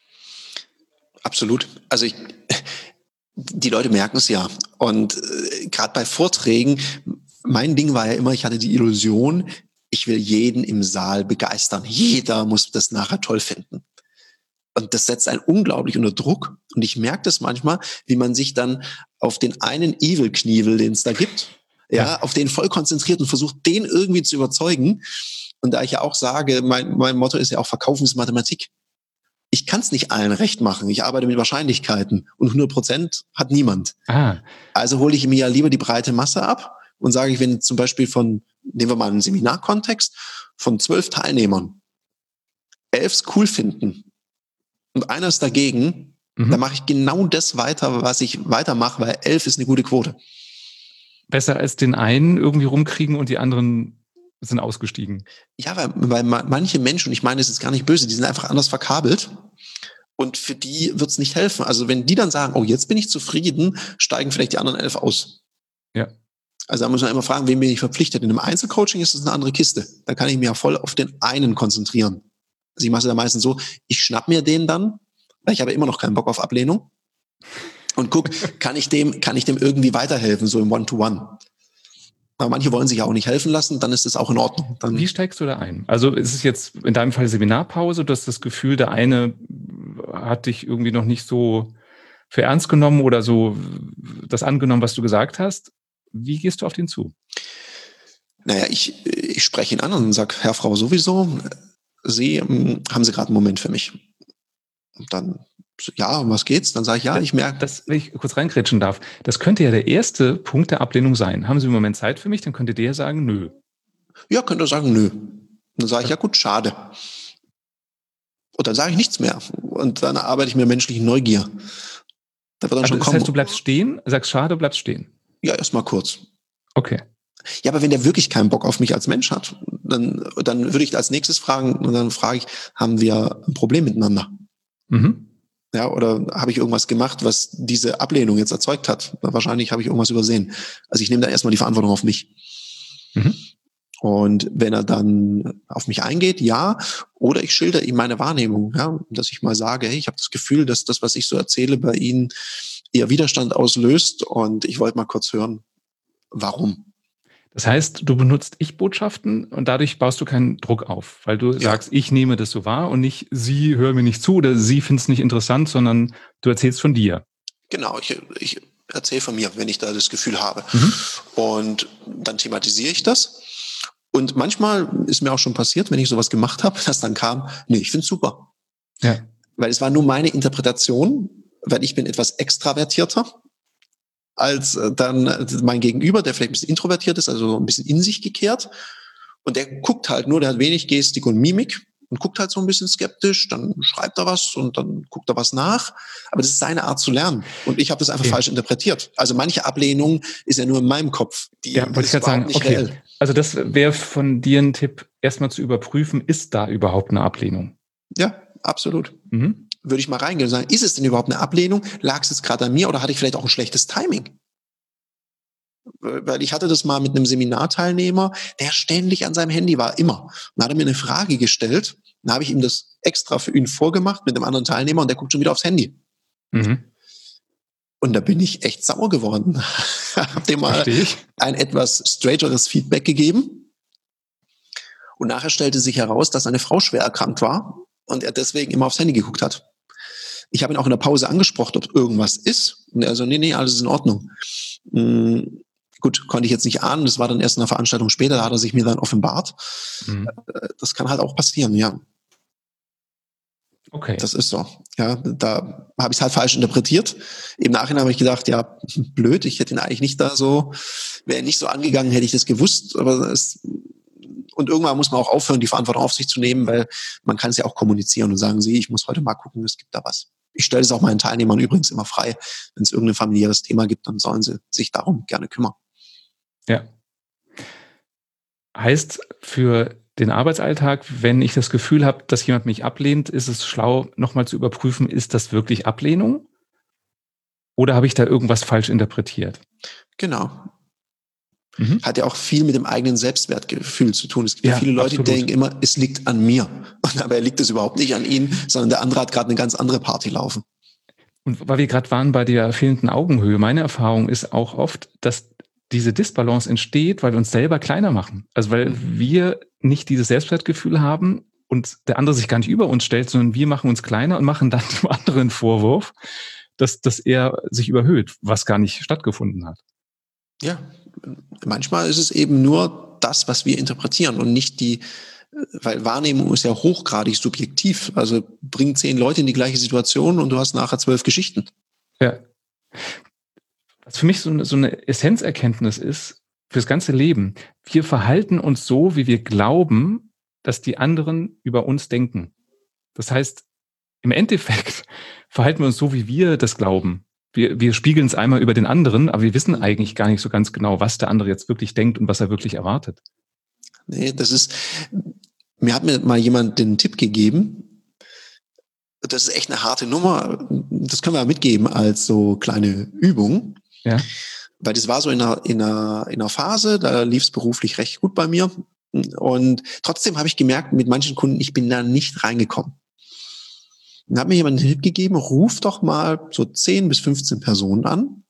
Absolut. Also ich, die Leute merken es ja. Und äh, gerade bei Vorträgen, mein Ding war ja immer, ich hatte die Illusion, ich will jeden im Saal begeistern. Jeder muss das nachher toll finden. Und das setzt einen unglaublich unter Druck. Und ich merke das manchmal, wie man sich dann auf den einen Evil-Knievel, den es da gibt, ja, ja, auf den voll konzentriert und versucht, den irgendwie zu überzeugen. Und da ich ja auch sage, mein, mein Motto ist ja auch, Verkaufen ist Mathematik. Ich kann es nicht allen recht machen. Ich arbeite mit Wahrscheinlichkeiten. Und hundert Prozent hat niemand. Ah. Also hole ich mir ja lieber die breite Masse ab und sage ich, wenn zum Beispiel von, nehmen wir mal einen Seminarkontext, von zwölf Teilnehmern elf es cool finden und einer ist dagegen, mhm. dann mache ich genau das weiter, was ich weitermache, weil elf ist eine gute Quote. Besser als den einen irgendwie rumkriegen und die anderen sind ausgestiegen. Ja, weil, weil manche Menschen, und ich meine, es ist gar nicht böse, die sind einfach anders verkabelt. Und für die wird es nicht helfen. Also wenn die dann sagen, oh, jetzt bin ich zufrieden, steigen vielleicht die anderen elf aus. Ja. Also da muss man immer fragen, wem bin ich verpflichtet. In einem Einzelcoaching ist das eine andere Kiste. Da kann ich mich ja voll auf den einen konzentrieren. Also ich mache es ja meistens so, ich schnapp mir den dann, weil ich habe immer noch keinen Bock auf Ablehnung. Und guck, kann ich dem, kann ich dem irgendwie weiterhelfen, so im One-to-One. Aber manche wollen sich ja auch nicht helfen lassen, dann ist das auch in Ordnung. Dann Wie steigst du da ein? Also ist es jetzt in deinem Fall Seminarpause, du hast das Gefühl, der eine hat dich irgendwie noch nicht so für ernst genommen oder so das angenommen, was du gesagt hast. Wie gehst du auf den zu? Naja, ich, ich spreche ihn an und sage, Herr, Frau, sowieso, Sie, haben Sie gerade einen Moment für mich? Und dann, ja, um was geht's? Dann sage ich, ja, ich merke. Das, wenn ich kurz reingrätschen darf, das könnte ja der erste Punkt der Ablehnung sein. Haben Sie im Moment Zeit für mich? Dann könnte der sagen, nö. Ja, könnte er sagen, nö. Dann sage ich, ja gut, schade. Und dann sage ich nichts mehr. Und dann arbeite ich mit menschlichen Neugier. Da wird dann also schon das kommen. Heißt, du bleibst stehen, sagst schade, bleibst stehen? Ja, erstmal kurz. Okay. Ja, aber wenn der wirklich keinen Bock auf mich als Mensch hat, dann, dann würde ich als nächstes fragen, und dann frage ich, haben wir ein Problem miteinander? Mhm. Ja, oder habe ich irgendwas gemacht, was diese Ablehnung jetzt erzeugt hat? Wahrscheinlich habe ich irgendwas übersehen. Also ich nehme da erstmal die Verantwortung auf mich. Mhm. Und wenn er dann auf mich eingeht, ja, oder ich schilder ihm meine Wahrnehmung, ja, dass ich mal sage, hey, ich habe das Gefühl, dass das, was ich so erzähle, bei Ihnen eher Widerstand auslöst und ich wollte mal kurz hören, warum. Das heißt, du benutzt Ich-Botschaften und dadurch baust du keinen Druck auf, weil du ja. sagst, ich nehme das so wahr und nicht, sie hören mir nicht zu oder sie finden es nicht interessant, sondern du erzählst von dir. Genau, ich, ich erzähle von mir, wenn ich da das Gefühl habe. Mhm. Und dann thematisiere ich das. Und manchmal ist mir auch schon passiert, wenn ich sowas gemacht habe, dass dann kam, nee, ich finde es super. Ja. Weil es war nur meine Interpretation, weil ich bin etwas extravertierter als dann mein Gegenüber, der vielleicht ein bisschen introvertiert ist, also ein bisschen in sich gekehrt. Und der guckt halt nur, der hat wenig Gestik und Mimik und guckt halt so ein bisschen skeptisch, dann schreibt er was und dann guckt er was nach. Aber das ist seine Art zu lernen. Und ich habe das einfach okay. falsch interpretiert. Also manche Ablehnung ist ja nur in meinem Kopf. Die ja, wollte ich gerade sagen, okay. Reell. Also das wäre von dir ein Tipp, erstmal zu überprüfen, ist da überhaupt eine Ablehnung? Ja, absolut. Mhm. Würde ich mal reingehen und sagen, ist es denn überhaupt eine Ablehnung? Lag es jetzt gerade an mir oder hatte ich vielleicht auch ein schlechtes Timing? Weil ich hatte das mal mit einem Seminarteilnehmer, der ständig an seinem Handy war, immer. Und dann hat er mir eine Frage gestellt, dann habe ich ihm das extra für ihn vorgemacht mit einem anderen Teilnehmer und der guckt schon wieder aufs Handy. Mhm. Und da bin ich echt sauer geworden. Habe dem mal ein etwas straighteres Feedback gegeben. Und nachher stellte sich heraus, dass seine Frau schwer erkrankt war und er deswegen immer aufs Handy geguckt hat. Ich habe ihn auch in der Pause angesprochen, ob irgendwas ist. Und er so, nee, nee, alles ist in Ordnung. Hm, gut, konnte ich jetzt nicht ahnen. Das war dann erst in der Veranstaltung später, da hat er sich mir dann offenbart. Mhm. Das kann halt auch passieren, ja. Okay. Das ist so. Ja, da habe ich es halt falsch interpretiert. Im Nachhinein habe ich gedacht, ja, blöd, ich hätte ihn eigentlich nicht da so, wäre nicht so angegangen, hätte ich das gewusst. Aber es, und irgendwann muss man auch aufhören, die Verantwortung auf sich zu nehmen, weil man kann es ja auch kommunizieren und sagen, sie, ich muss heute mal gucken, es gibt da was. Ich stelle es auch meinen Teilnehmern übrigens immer frei. Wenn es irgendein familiäres Thema gibt, dann sollen sie sich darum gerne kümmern. Ja. Heißt für den Arbeitsalltag, wenn ich das Gefühl habe, dass jemand mich ablehnt, ist es schlau, nochmal zu überprüfen, ist das wirklich Ablehnung? Oder habe ich da irgendwas falsch interpretiert? Genau. Mhm. Hat ja auch viel mit dem eigenen Selbstwertgefühl zu tun. Es gibt ja, Ja, viele Leute, absolut. die denken immer, es liegt an mir. Und dabei liegt es überhaupt nicht an ihnen, sondern der andere hat gerade eine ganz andere Party laufen. Und weil wir gerade waren bei der fehlenden Augenhöhe, meine Erfahrung ist auch oft, dass diese Disbalance entsteht, weil wir uns selber kleiner machen. Also weil Mhm. wir nicht dieses Selbstwertgefühl haben und der andere sich gar nicht über uns stellt, sondern wir machen uns kleiner und machen dann dem anderen einen Vorwurf, dass, dass er sich überhöht, was gar nicht stattgefunden hat. Ja, manchmal ist es eben nur das, was wir interpretieren und nicht die, weil Wahrnehmung ist ja hochgradig subjektiv. Also bring zehn Leute in die gleiche Situation und du hast nachher zwölf Geschichten. Ja. Was für mich so eine, so eine Essenzerkenntnis ist, fürs ganze Leben. Wir verhalten uns so, wie wir glauben, dass die anderen über uns denken. Das heißt, im Endeffekt verhalten wir uns so, wie wir das glauben. Wir, wir spiegeln es einmal über den anderen, aber wir wissen eigentlich gar nicht so ganz genau, was der andere jetzt wirklich denkt und was er wirklich erwartet. Nee, das ist, mir hat mir mal jemand den Tipp gegeben, das ist echt eine harte Nummer, das können wir mitgeben als so kleine Übung. Ja. Weil das war so in einer, in einer, in einer Phase, da lief es beruflich recht gut bei mir. Und trotzdem habe ich gemerkt, mit manchen Kunden, ich bin da nicht reingekommen. Dann hat mir jemand einen Tipp gegeben, ruf doch mal so zehn bis fünfzehn Personen an.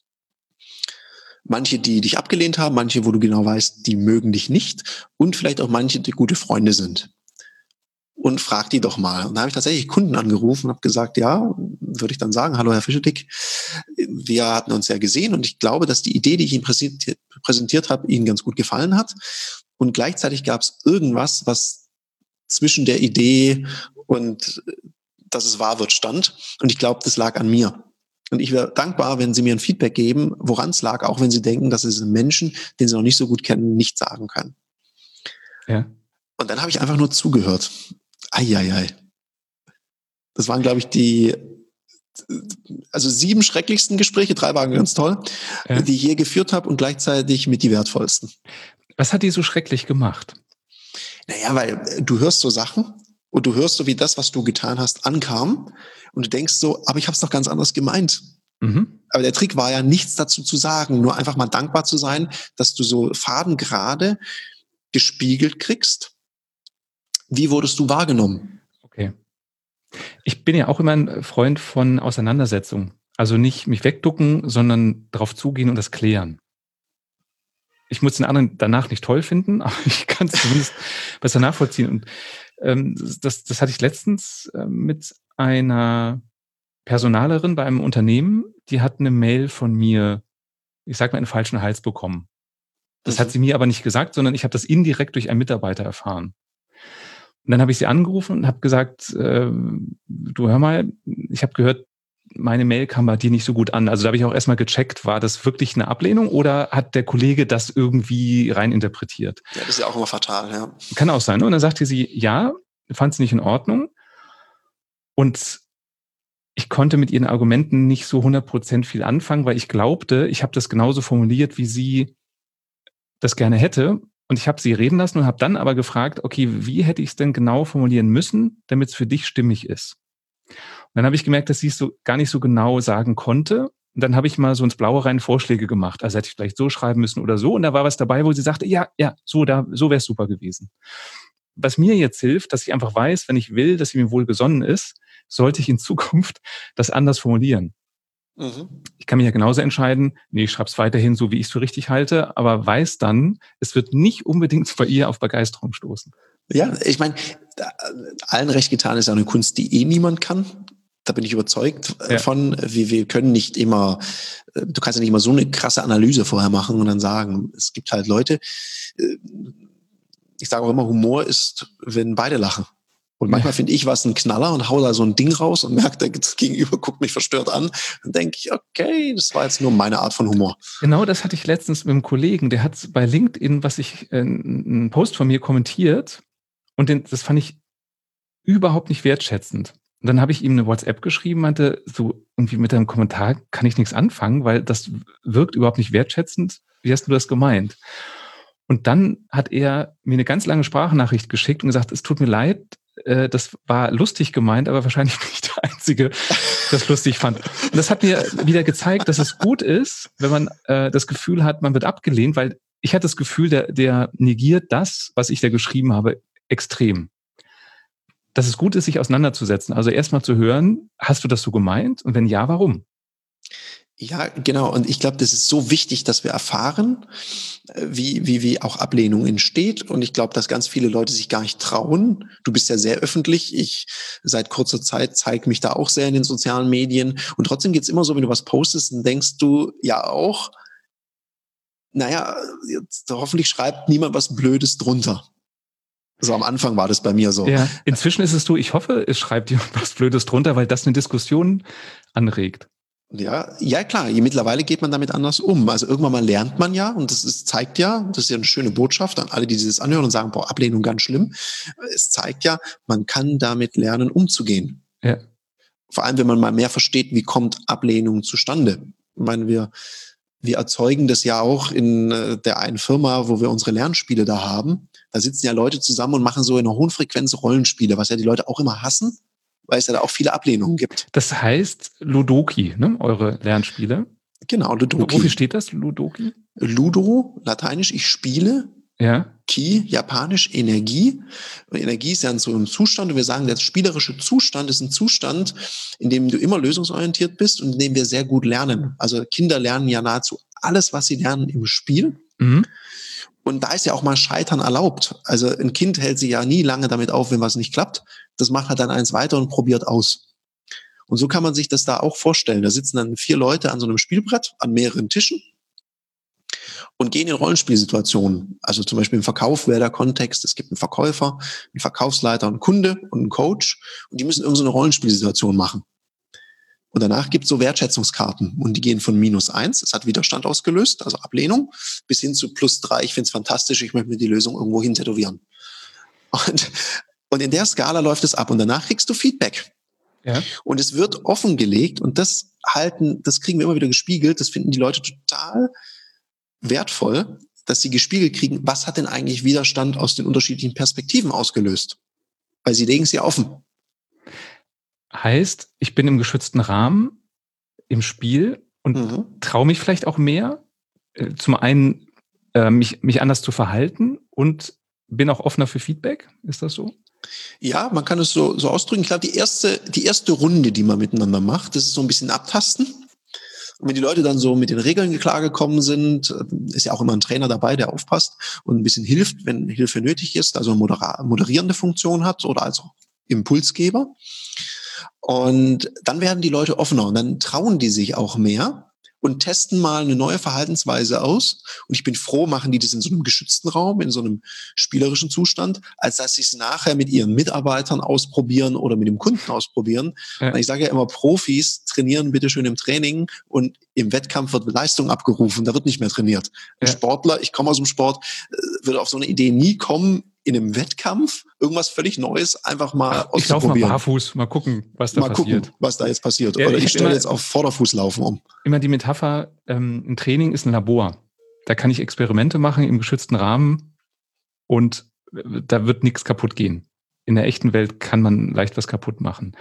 Manche, die dich abgelehnt haben, manche, wo du genau weißt, die mögen dich nicht und vielleicht auch manche, die gute Freunde sind. Und frag die doch mal. Und da habe ich tatsächlich Kunden angerufen und habe gesagt, ja, würde ich dann sagen, hallo Herr Fischerdick, wir hatten uns ja gesehen und ich glaube, dass die Idee, die ich Ihnen präsentiert, präsentiert habe, Ihnen ganz gut gefallen hat. Und gleichzeitig gab es irgendwas, was zwischen der Idee und dass es wahr wird stand. Und ich glaube, das lag an mir. Und ich wäre dankbar, wenn Sie mir ein Feedback geben, woran es lag, auch wenn Sie denken, dass es Menschen, den Sie noch nicht so gut kennen, nicht sagen können. Ja. Und dann habe ich einfach nur zugehört. Eieiei. Das waren, glaube ich, die also sieben schrecklichsten Gespräche, drei waren ganz toll, Ja. die ich je geführt habe und gleichzeitig mit die wertvollsten. Was hat die so schrecklich gemacht? Naja, weil du hörst so Sachen und du hörst so, wie das, was du getan hast, ankam und du denkst so, aber ich habe es doch ganz anders gemeint. Mhm. Aber der Trick war ja, nichts dazu zu sagen, nur einfach mal dankbar zu sein, dass du so fadengerade gespiegelt kriegst. Wie wurdest du wahrgenommen? Okay. Ich bin ja auch immer ein Freund von Auseinandersetzung. Also nicht mich wegducken, sondern drauf zugehen und das klären. Ich muss den anderen danach nicht toll finden, aber ich kann es zumindest besser nachvollziehen. Und ähm, das, das hatte ich letztens äh, mit einer Personalerin bei einem Unternehmen, die hat eine Mail von mir, ich sag mal, in den falschen Hals bekommen. Das Mhm. hat sie mir aber nicht gesagt, sondern ich habe das indirekt durch einen Mitarbeiter erfahren. Und dann habe ich sie angerufen und habe gesagt, äh, du hör mal, ich habe gehört, meine Mail kam bei dir nicht so gut an. Also da habe ich auch erstmal gecheckt, war das wirklich eine Ablehnung oder hat der Kollege das irgendwie reininterpretiert? Ja, das ist ja auch immer fatal, ja. Kann auch sein. Ne? Und dann sagte sie, ja, fand sie nicht in Ordnung. Und ich konnte mit ihren Argumenten nicht so hundert Prozent viel anfangen, weil ich glaubte, ich habe das genauso formuliert, wie sie das gerne hätte. Und ich habe sie reden lassen und habe dann aber gefragt, okay, wie hätte ich es denn genau formulieren müssen, damit es für dich stimmig ist? Und dann habe ich gemerkt, dass sie es so gar nicht so genau sagen konnte. Und dann habe ich mal so ins Blaue rein Vorschläge gemacht. Also hätte ich vielleicht so schreiben müssen oder so. Und da war was dabei, wo sie sagte, ja, ja, so, da, so wäre es super gewesen. Was mir jetzt hilft, dass ich einfach weiß, wenn ich will, dass sie mir wohl gesonnen ist, sollte ich in Zukunft das anders formulieren. Mhm. Ich kann mich ja genauso entscheiden, nee, ich schreibe es weiterhin so, wie ich es für richtig halte, aber weiß dann, es wird nicht unbedingt bei ihr auf Begeisterung stoßen. Ja, ich meine, allen recht getan ist ja eine Kunst, die eh niemand kann. Da bin ich überzeugt ja. von. Wir, wir können nicht immer, du kannst ja nicht immer so eine krasse Analyse vorher machen und dann sagen, es gibt halt Leute, ich sage auch immer, Humor ist, wenn beide lachen. Und manchmal finde ich was ein Knaller und hau da so ein Ding raus und merke, der Gegenüber guckt mich verstört an. Dann denke ich, okay, das war jetzt nur meine Art von Humor. Genau, das hatte ich letztens mit einem Kollegen, der hat bei LinkedIn, was ich, äh, einen Post von mir kommentiert und den, das fand ich überhaupt nicht wertschätzend. Und dann habe ich ihm eine WhatsApp geschrieben, meinte, so irgendwie mit deinem Kommentar kann ich nichts anfangen, weil das wirkt überhaupt nicht wertschätzend. Wie hast du das gemeint? Und dann hat er mir eine ganz lange Sprachnachricht geschickt und gesagt, es tut mir leid, äh, das war lustig gemeint, aber wahrscheinlich bin ich der Einzige, der das lustig fand. Und das hat mir wieder gezeigt, dass es gut ist, wenn man äh, das Gefühl hat, man wird abgelehnt, weil ich hatte das Gefühl, der, der negiert das, was ich da geschrieben habe, extrem. Dass es gut ist, sich auseinanderzusetzen. Also erstmal zu hören, hast du das so gemeint? Und wenn ja, warum? Ja, genau. Und ich glaube, das ist so wichtig, dass wir erfahren, wie, wie, wie auch Ablehnung entsteht. Und ich glaube, dass ganz viele Leute sich gar nicht trauen. Du bist ja sehr öffentlich. Ich seit kurzer Zeit zeige mich da auch sehr in den sozialen Medien. Und trotzdem geht's immer so, wenn du was postest, dann denkst du ja auch, naja, jetzt, hoffentlich schreibt niemand was Blödes drunter. So am Anfang war das bei mir so. Ja, inzwischen ist es so, ich hoffe, es schreibt jemand was Blödes drunter, weil das eine Diskussion anregt. Ja, ja klar, mittlerweile geht man damit anders um. Also irgendwann mal lernt man ja, und das ist, zeigt ja, das ist ja eine schöne Botschaft an alle, die dieses anhören und sagen, boah, Ablehnung ganz schlimm. Es zeigt ja, man kann damit lernen, umzugehen. Ja. Vor allem, wenn man mal mehr versteht, wie kommt Ablehnung zustande. Ich meine, wir, wir erzeugen das ja auch in der einen Firma, wo wir unsere Lernspiele da haben. Da sitzen ja Leute zusammen und machen so in einer hohen Frequenz Rollenspiele, was ja die Leute auch immer hassen, weil es ja da auch viele Ablehnungen gibt. Das heißt Ludoki, ne? Eure Lernspiele. Genau, Ludoki. Wofür steht das, Ludoki? Ludo, lateinisch, ich spiele. Ja. Ki, japanisch, Energie. Und Energie ist ja in so einem Zustand, und wir sagen, der spielerische Zustand ist ein Zustand, in dem du immer lösungsorientiert bist und in dem wir sehr gut lernen. Also Kinder lernen ja nahezu alles, was sie lernen, im Spiel. Mhm. Und da ist ja auch mal Scheitern erlaubt. Also ein Kind hält sich ja nie lange damit auf, wenn was nicht klappt. Das macht halt dann eins weiter und probiert aus. Und so kann man sich das da auch vorstellen. Da sitzen dann vier Leute an so einem Spielbrett, an mehreren Tischen und gehen in Rollenspielsituationen. Also zum Beispiel im Verkauf wäre der Kontext, es gibt einen Verkäufer, einen Verkaufsleiter, einen Kunde und einen Coach und die müssen irgendeine Rollenspielsituation machen. Und danach gibt es so Wertschätzungskarten und die gehen von minus eins, es hat Widerstand ausgelöst, also Ablehnung, bis hin zu plus drei, ich finde es fantastisch, ich möchte mir die Lösung irgendwo hin tätowieren. Und, und in der Skala läuft es ab und danach kriegst du Feedback. Ja. Und es wird offengelegt und das halten, das kriegen wir immer wieder gespiegelt, das finden die Leute total wertvoll, dass sie gespiegelt kriegen, was hat denn eigentlich Widerstand aus den unterschiedlichen Perspektiven ausgelöst? Weil sie legen es ja offen. Heißt, ich bin im geschützten Rahmen, im Spiel und mhm. traue mich vielleicht auch mehr, äh, zum einen äh, mich, mich anders zu verhalten und bin auch offener für Feedback. Ist das so? Ja, man kann es so, so ausdrücken. Ich glaube, die erste, die erste Runde, die man miteinander macht, das ist so ein bisschen abtasten. Und wenn die Leute dann so mit den Regeln klargekommen sind, ist ja auch immer ein Trainer dabei, der aufpasst und ein bisschen hilft, wenn Hilfe nötig ist, also eine modera- moderierende Funktion hat oder als Impulsgeber. Und dann werden die Leute offener und dann trauen die sich auch mehr und testen mal eine neue Verhaltensweise aus. Und ich bin froh, machen die das in so einem geschützten Raum, in so einem spielerischen Zustand, als dass sie es nachher mit ihren Mitarbeitern ausprobieren oder mit dem Kunden ausprobieren. Ja. Ich sage ja immer, Profis trainieren bitte schön im Training und im Wettkampf wird Leistung abgerufen, da wird nicht mehr trainiert. Ein ja. Sportler, ich komme aus dem Sport, würde auf so eine Idee nie kommen, in einem Wettkampf irgendwas völlig Neues einfach mal Ach, ich laufe mal barfuß, mal gucken, was da mal passiert. Gucken, was da jetzt passiert. Ja, Oder ich, ich stelle jetzt auf Vorderfußlaufen um. Immer die Metapher, ähm, ein Training ist ein Labor. Da kann ich Experimente machen im geschützten Rahmen und da wird nichts kaputt gehen. In der echten Welt kann man leicht was kaputt machen.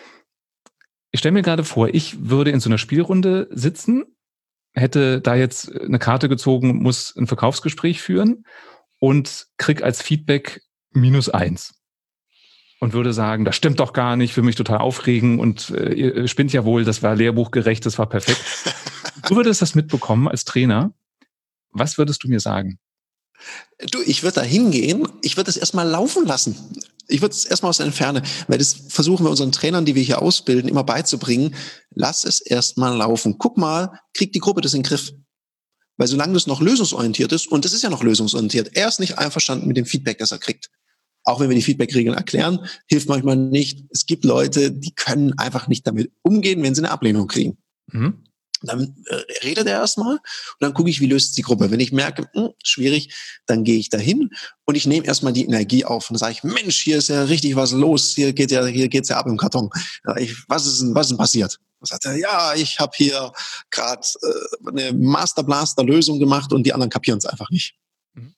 Ich stelle mir gerade vor, ich würde in so einer Spielrunde sitzen, hätte da jetzt eine Karte gezogen, muss ein Verkaufsgespräch führen und krieg als Feedback minus eins. Und würde sagen, das stimmt doch gar nicht, für mich total aufregen und äh, ihr spinnt ja wohl, das war lehrbuchgerecht, das war perfekt. Du würdest das mitbekommen als Trainer. Was würdest du mir sagen? Du, ich würde da hingehen, ich würde es erstmal laufen lassen. Ich würde es erstmal aus der Entferne, weil das versuchen wir unseren Trainern, die wir hier ausbilden, immer beizubringen. Lass es erstmal laufen. Guck mal, kriegt die Gruppe das in den Griff? Weil solange das noch lösungsorientiert ist, und das ist ja noch lösungsorientiert, er ist nicht einverstanden mit dem Feedback, das er kriegt. auch wenn wir die Feedback-Regeln erklären, hilft manchmal nicht. Es gibt Leute, die können einfach nicht damit umgehen, wenn sie eine Ablehnung kriegen. Mhm. Dann äh, redet er erstmal und dann gucke ich, wie löst die Gruppe. Wenn ich merke, mh, schwierig, dann gehe ich dahin und ich nehme erstmal die Energie auf und dann sage ich, Mensch, hier ist ja richtig was los, hier geht ja, hier geht's ja ab im Karton. Ja, ich, was ist denn, was ist denn passiert? Dann sagt er, ja, ich habe hier gerade äh, eine Master Blaster Lösung gemacht und die anderen kapieren es einfach nicht. Mhm.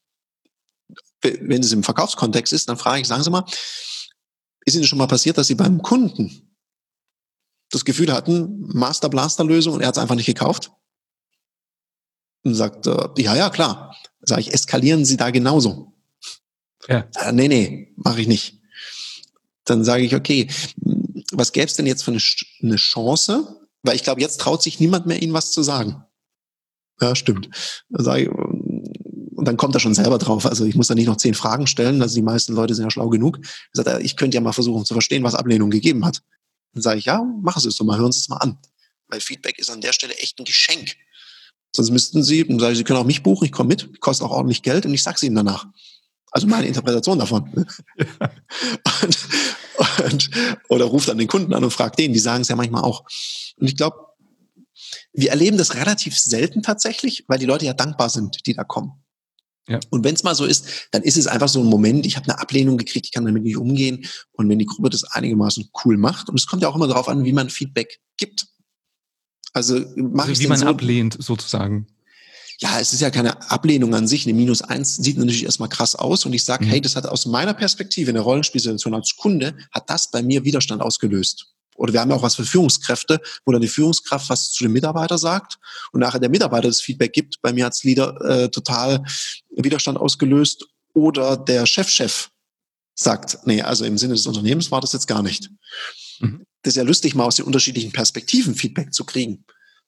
Wenn es im Verkaufskontext ist, dann frage ich, sagen Sie mal, ist Ihnen schon mal passiert, dass Sie beim Kunden das Gefühl hatten, Master Blaster Lösung und er hat es einfach nicht gekauft? Und sagt, äh, ja, ja, klar. Sage ich, eskalieren Sie da genauso? Ja. Äh, nee, nee, mache ich nicht. Dann sage ich, okay, was gäbe es denn jetzt für eine, eine Chance? Weil ich glaube, jetzt traut sich niemand mehr, Ihnen was zu sagen. Ja, stimmt. Dann sage ich, und dann kommt er schon selber drauf. Also ich muss da nicht noch zehn Fragen stellen. Also die meisten Leute sind ja schlau genug. Dann sagt er, ich könnte ja mal versuchen zu verstehen, was Ablehnung gegeben hat. Dann sage ich, ja, machen Sie es doch mal, hören Sie es mal an. Weil Feedback ist an der Stelle echt ein Geschenk. Sonst müssten Sie, dann sage ich, Sie können auch mich buchen, ich komme mit, kostet auch ordentlich Geld und ich sage es Ihnen danach. Also meine Interpretation davon. Ja. Und, und, oder ruft dann den Kunden an und fragt den, die sagen es ja manchmal auch. Und ich glaube, wir erleben das relativ selten tatsächlich, weil die Leute ja dankbar sind, die da kommen. Ja. Und wenn es mal so ist, dann ist es einfach so ein Moment, ich habe eine Ablehnung gekriegt, ich kann damit nicht umgehen. Und wenn die Gruppe das einigermaßen cool macht, und es kommt ja auch immer darauf an, wie man Feedback gibt. Also, mach also ich wie man so, ablehnt, sozusagen. Ja, es ist ja keine Ablehnung an sich. Eine Minus eins sieht natürlich erstmal krass aus. Und ich sage, mhm. hey, das hat aus meiner Perspektive in der Rollenspielsituation als Kunde, hat das bei mir Widerstand ausgelöst. Oder wir haben ja auch was für Führungskräfte, wo dann die Führungskraft was zu dem Mitarbeiter sagt und nachher der Mitarbeiter das Feedback gibt. Bei mir hat's Leader äh, total Widerstand ausgelöst. Oder der Chefchef sagt, nee, also im Sinne des Unternehmens war das jetzt gar nicht. Mhm. Das ist ja lustig, mal aus den unterschiedlichen Perspektiven Feedback zu kriegen.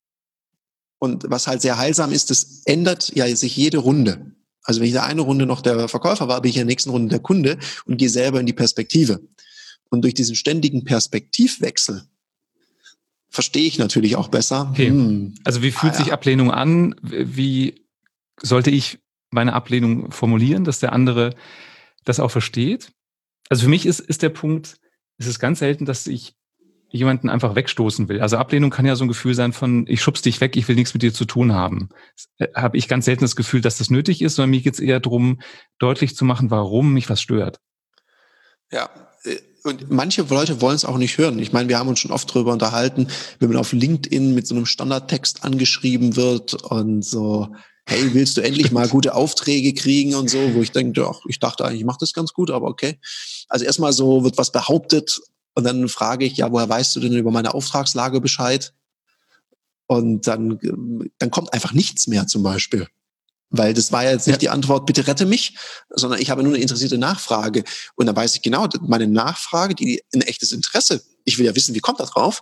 Und was halt sehr heilsam ist, das ändert ja sich jede Runde. Also wenn ich in der einen Runde noch der Verkäufer war, bin ich in der nächsten Runde der Kunde und gehe selber in die Perspektive. Und durch diesen ständigen Perspektivwechsel verstehe ich natürlich auch besser. Okay. Hm, also wie fühlt ah, sich ja. Ablehnung an? Wie sollte ich meine Ablehnung formulieren, dass der andere das auch versteht? Also für mich ist, ist der Punkt, es ist ganz selten, dass ich jemanden einfach wegstoßen will. Also Ablehnung kann ja so ein Gefühl sein von, ich schubs dich weg, ich will nichts mit dir zu tun haben. Habe ich ganz selten das Gefühl, dass das nötig ist, sondern mir geht es eher darum, deutlich zu machen, warum mich was stört. Ja, und manche Leute wollen es auch nicht hören. Ich meine, wir haben uns schon oft darüber unterhalten, wenn man auf LinkedIn mit so einem Standardtext angeschrieben wird und so, hey, willst du endlich mal gute Aufträge kriegen und so, wo ich denke, ja, ich dachte eigentlich, ich mache das ganz gut, aber okay. Also erstmal so wird was behauptet und dann frage ich, ja, woher weißt du denn über meine Auftragslage Bescheid? Und dann, dann kommt einfach nichts mehr zum Beispiel. Weil das war ja jetzt nicht ja. die Antwort, bitte rette mich, sondern ich habe nur eine interessierte Nachfrage. Und dann weiß ich genau, meine Nachfrage, die ein echtes Interesse, ich will ja wissen, wie kommt das drauf,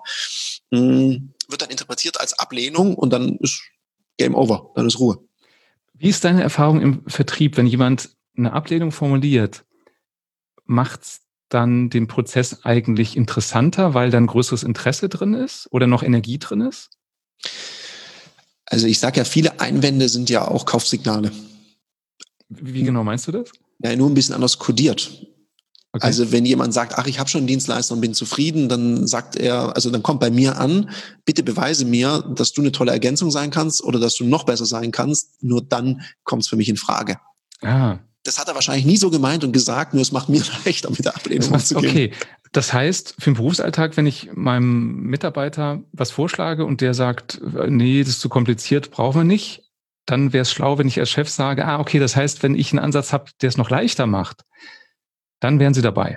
wird dann interpretiert als Ablehnung und dann ist Game over, dann ist Ruhe. Wie ist deine Erfahrung im Vertrieb, wenn jemand eine Ablehnung formuliert, macht's dann den Prozess eigentlich interessanter, weil dann größeres Interesse drin ist oder noch Energie drin ist? Also ich sage ja, viele Einwände sind ja auch Kaufsignale. Wie genau meinst du das? Ja, nur ein bisschen anders kodiert. Okay. Also wenn jemand sagt, ach, ich habe schon einen Dienstleister und bin zufrieden, dann sagt er, also dann kommt bei mir an, bitte beweise mir, dass du eine tolle Ergänzung sein kannst oder dass du noch besser sein kannst. Nur dann kommt es für mich in Frage. Ah. Das hat er wahrscheinlich nie so gemeint und gesagt, nur es macht mir leichter, mit der Ablehnung umzugehen. Okay, das heißt, für den Berufsalltag, wenn ich meinem Mitarbeiter was vorschlage und der sagt, nee, das ist zu kompliziert, brauchen wir nicht, dann wäre es schlau, wenn ich als Chef sage, ah, okay, das heißt, wenn ich einen Ansatz habe, der es noch leichter macht, dann wären Sie dabei.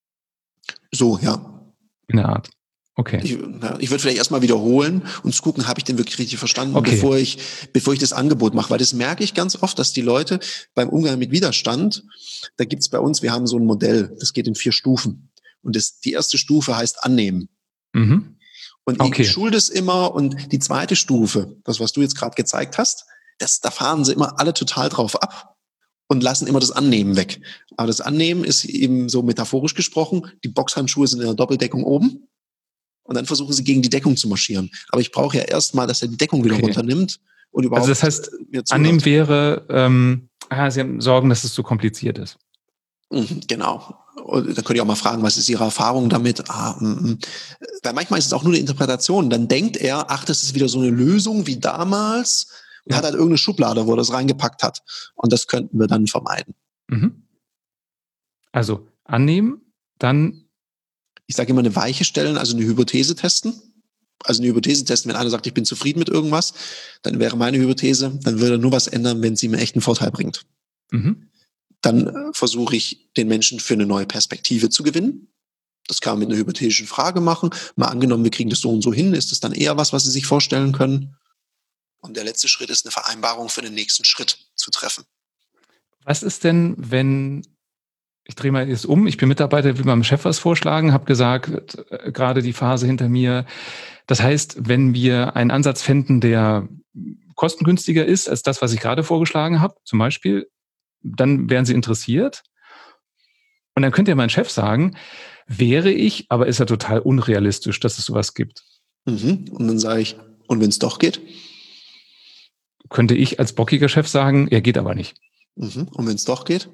So, ja. In der Art. Okay. Ich, ja, ich würde vielleicht erstmal wiederholen und zu gucken, habe ich den wirklich richtig verstanden, okay. bevor ich, bevor ich das Angebot mache. Weil das merke ich ganz oft, dass die Leute beim Umgang mit Widerstand, da gibt's bei uns, wir haben so ein Modell, das geht in vier Stufen. Und das, die erste Stufe heißt annehmen. Mhm. Und okay. ich schule das immer. Und die zweite Stufe, das, was du jetzt gerade gezeigt hast, das, da fahren sie immer alle total drauf ab und lassen immer das Annehmen weg. Aber das Annehmen ist eben so metaphorisch gesprochen, die Boxhandschuhe sind in der Doppeldeckung oben. Und dann versuchen sie gegen die Deckung zu marschieren. Aber ich brauche ja erstmal, dass er die Deckung wieder okay. runternimmt und überhaupt. Also das heißt, annehmen wäre, ähm, ah, Sie haben Sorgen, dass es zu kompliziert ist. Mhm, genau. Und dann könnt ihr auch mal fragen, was ist Ihre Erfahrung damit? Ah, mm, mm. Weil manchmal ist es auch nur eine Interpretation. Dann denkt er, ach, das ist wieder so eine Lösung wie damals und hat Ja. halt irgendeine Schublade, wo er das reingepackt hat. Und das könnten wir dann vermeiden. Mhm. Also annehmen, dann Ich sage immer eine Weiche stellen, also eine Hypothese testen. Also eine Hypothese testen, wenn einer sagt, ich bin zufrieden mit irgendwas, dann wäre meine Hypothese, dann würde er nur was ändern, wenn sie mir echt einen Vorteil bringt. mhm. Dann äh, versuche ich, den Menschen für eine neue Perspektive zu gewinnen. Das kann man mit einer hypothetischen Frage machen. Mal angenommen, wir kriegen das so und so hin, ist das dann eher was, was Sie sich vorstellen können? Und der letzte Schritt ist, eine Vereinbarung für den nächsten Schritt zu treffen. Was ist denn, wenn ich drehe mal jetzt um, ich bin Mitarbeiter, will meinem Chef was vorschlagen, habe gesagt, äh, gerade die Phase hinter mir. Das heißt, wenn wir einen Ansatz fänden, der kostengünstiger ist als das, was ich gerade vorgeschlagen habe, zum Beispiel, dann wären Sie interessiert. Und dann könnte ja mein Chef sagen, wäre ich, aber ist ja total unrealistisch, dass es sowas gibt. Mhm. Und dann sage ich, und wenn es doch geht? Könnte ich als bockiger Chef sagen, er geht aber nicht. Mhm. Und wenn es doch geht?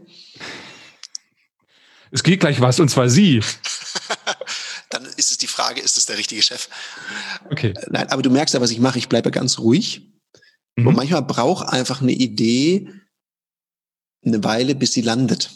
Es geht gleich was, und zwar Sie. Dann ist es die Frage, ist es der richtige Chef? Okay. Nein, aber du merkst ja, was ich mache. Ich bleibe ganz ruhig. Mhm. Und manchmal braucht einfach eine Idee eine Weile, bis sie landet.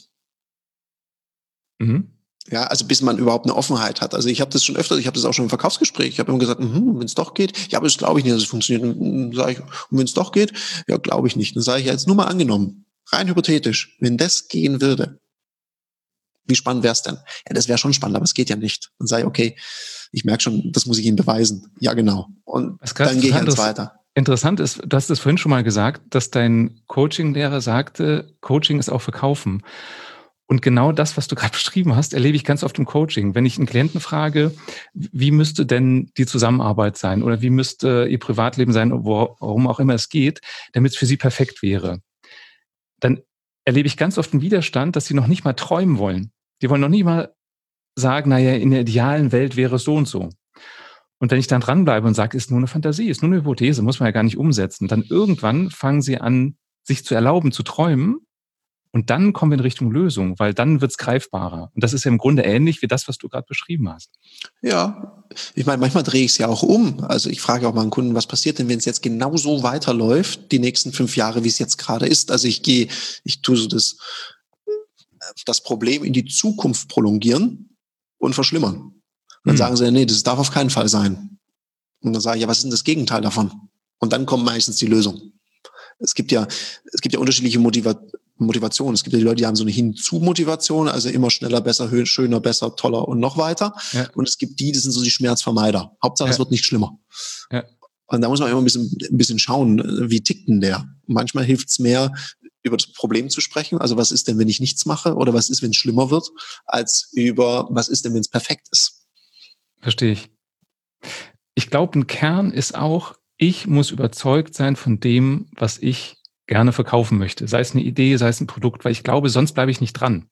Mhm. Ja, also bis man überhaupt eine Offenheit hat. Also ich habe das schon öfter, ich habe das auch schon im Verkaufsgespräch. Ich habe immer gesagt, mhm, wenn es doch geht, ja, aber das glaube ich nicht, dass es funktioniert. Und sage ich, und wenn es doch geht, ja, glaube ich nicht. Dann sage ich ja jetzt nur mal angenommen, rein hypothetisch, wenn das gehen würde, wie spannend wäre es denn? Ja, das wäre schon spannend, aber es geht ja nicht. Dann sage ich, okay, ich merke schon, das muss ich Ihnen beweisen. Ja, genau. Und Was gerade dann gehe ich total eins interess- weiter. Interessant ist, du hast es vorhin schon mal gesagt, dass dein Coaching-Lehrer sagte, Coaching ist auch Verkaufen. Und genau das, was du gerade beschrieben hast, erlebe ich ganz oft im Coaching. Wenn ich einen Klienten frage, wie müsste denn die Zusammenarbeit sein oder wie müsste ihr Privatleben sein, wo- worum auch immer es geht, damit es für sie perfekt wäre, dann erlebe ich ganz oft einen Widerstand, dass sie noch nicht mal träumen wollen. Die wollen noch nicht mal sagen, naja, in der idealen Welt wäre es so und so. Und wenn ich dann dranbleibe und sage, ist nur eine Fantasie, ist nur eine Hypothese, muss man ja gar nicht umsetzen, dann irgendwann fangen sie an, sich zu erlauben, zu träumen. Und dann kommen wir in Richtung Lösung, weil dann wird's greifbarer. Und das ist ja im Grunde ähnlich wie das, was du gerade beschrieben hast. Ja, ich meine, manchmal drehe ich es ja auch um. Also ich frage auch mal einen Kunden, was passiert denn, wenn es jetzt genau so weiterläuft, die nächsten fünf Jahre, wie es jetzt gerade ist. Also ich gehe, ich tue so das, das Problem in die Zukunft prolongieren und verschlimmern. Und dann Hm. sagen sie, nee, das darf auf keinen Fall sein. Und dann sage ich, ja, was ist denn das Gegenteil davon? Und dann kommt meistens die Lösung. Es gibt ja, es gibt ja unterschiedliche Motiva Motivationen. Es gibt ja die Leute, die haben so eine Hinzu-Motivation, also immer schneller, besser, hö- schöner, besser, toller und noch weiter. Ja, Und es gibt die, das sind so die Schmerzvermeider. Hauptsache, es ja, wird nicht schlimmer. ja. Und da muss man immer ein bisschen, ein bisschen schauen, wie tickt denn der? Manchmal hilft es mehr, über das Problem zu sprechen. Also was ist denn, wenn ich nichts mache? Oder was ist, wenn es schlimmer wird? Als über, was ist denn, wenn es perfekt ist? Verstehe ich. Ich glaube, ein Kern ist auch, ich muss überzeugt sein von dem, was ich gerne verkaufen möchte. Sei es eine Idee, sei es ein Produkt, weil ich glaube, sonst bleibe ich nicht dran.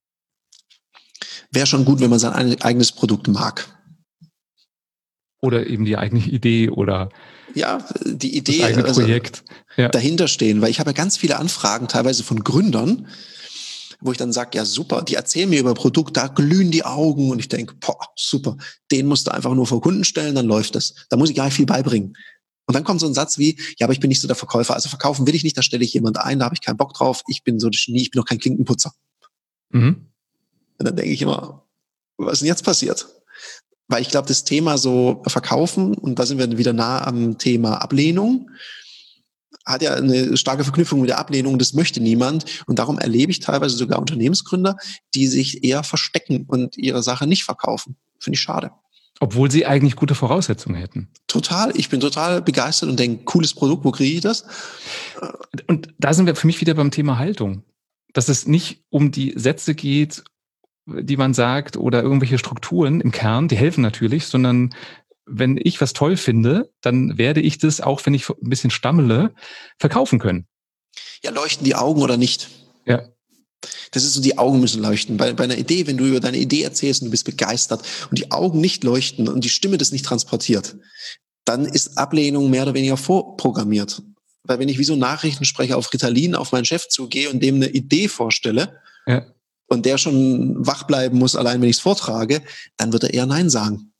Wäre schon gut, wenn man sein eigenes Produkt mag. Oder eben die eigene Idee oder Ja, die das Idee, eigene also Projekt. Ja. dahinter stehen, weil ich habe ja ganz viele Anfragen, teilweise von Gründern, wo ich dann sage, ja super, die erzählen mir über Produkt, da glühen die Augen und ich denke, boah, super, den musst du einfach nur vor Kunden stellen, dann läuft es. Da muss ich gar nicht viel beibringen. Und dann kommt so ein Satz wie, ja, aber ich bin nicht so der Verkäufer, also verkaufen will ich nicht, da stelle ich jemand ein, da habe ich keinen Bock drauf, ich bin so das Genie, ich bin doch kein Klinkenputzer. Mhm. Und dann denke ich immer, was ist denn jetzt passiert? Weil ich glaube, das Thema so Verkaufen, und da sind wir wieder nah am Thema Ablehnung, hat ja eine starke Verknüpfung mit der Ablehnung, das möchte niemand. Und darum erlebe ich teilweise sogar Unternehmensgründer, die sich eher verstecken und ihre Sache nicht verkaufen. Finde ich schade. Obwohl sie eigentlich gute Voraussetzungen hätten. Total, ich bin total begeistert und denke, cooles Produkt, wo kriege ich das? Und da sind wir für mich wieder beim Thema Haltung. Dass es nicht um die Sätze geht, die man sagt, oder irgendwelche Strukturen im Kern, die helfen natürlich, sondern wenn ich was toll finde, dann werde ich das, auch wenn ich ein bisschen stammele, verkaufen können. Ja, leuchten die Augen oder nicht? Ja. Das ist so, die Augen müssen leuchten. Bei, bei einer Idee, wenn du über deine Idee erzählst und du bist begeistert und die Augen nicht leuchten und die Stimme das nicht transportiert, dann ist Ablehnung mehr oder weniger vorprogrammiert. Weil wenn ich wie so ein Nachrichtensprecher auf Ritalin auf meinen Chef zugehe und dem eine Idee vorstelle, Ja. und der schon wach bleiben muss, allein wenn ich es vortrage, dann wird er eher Nein sagen.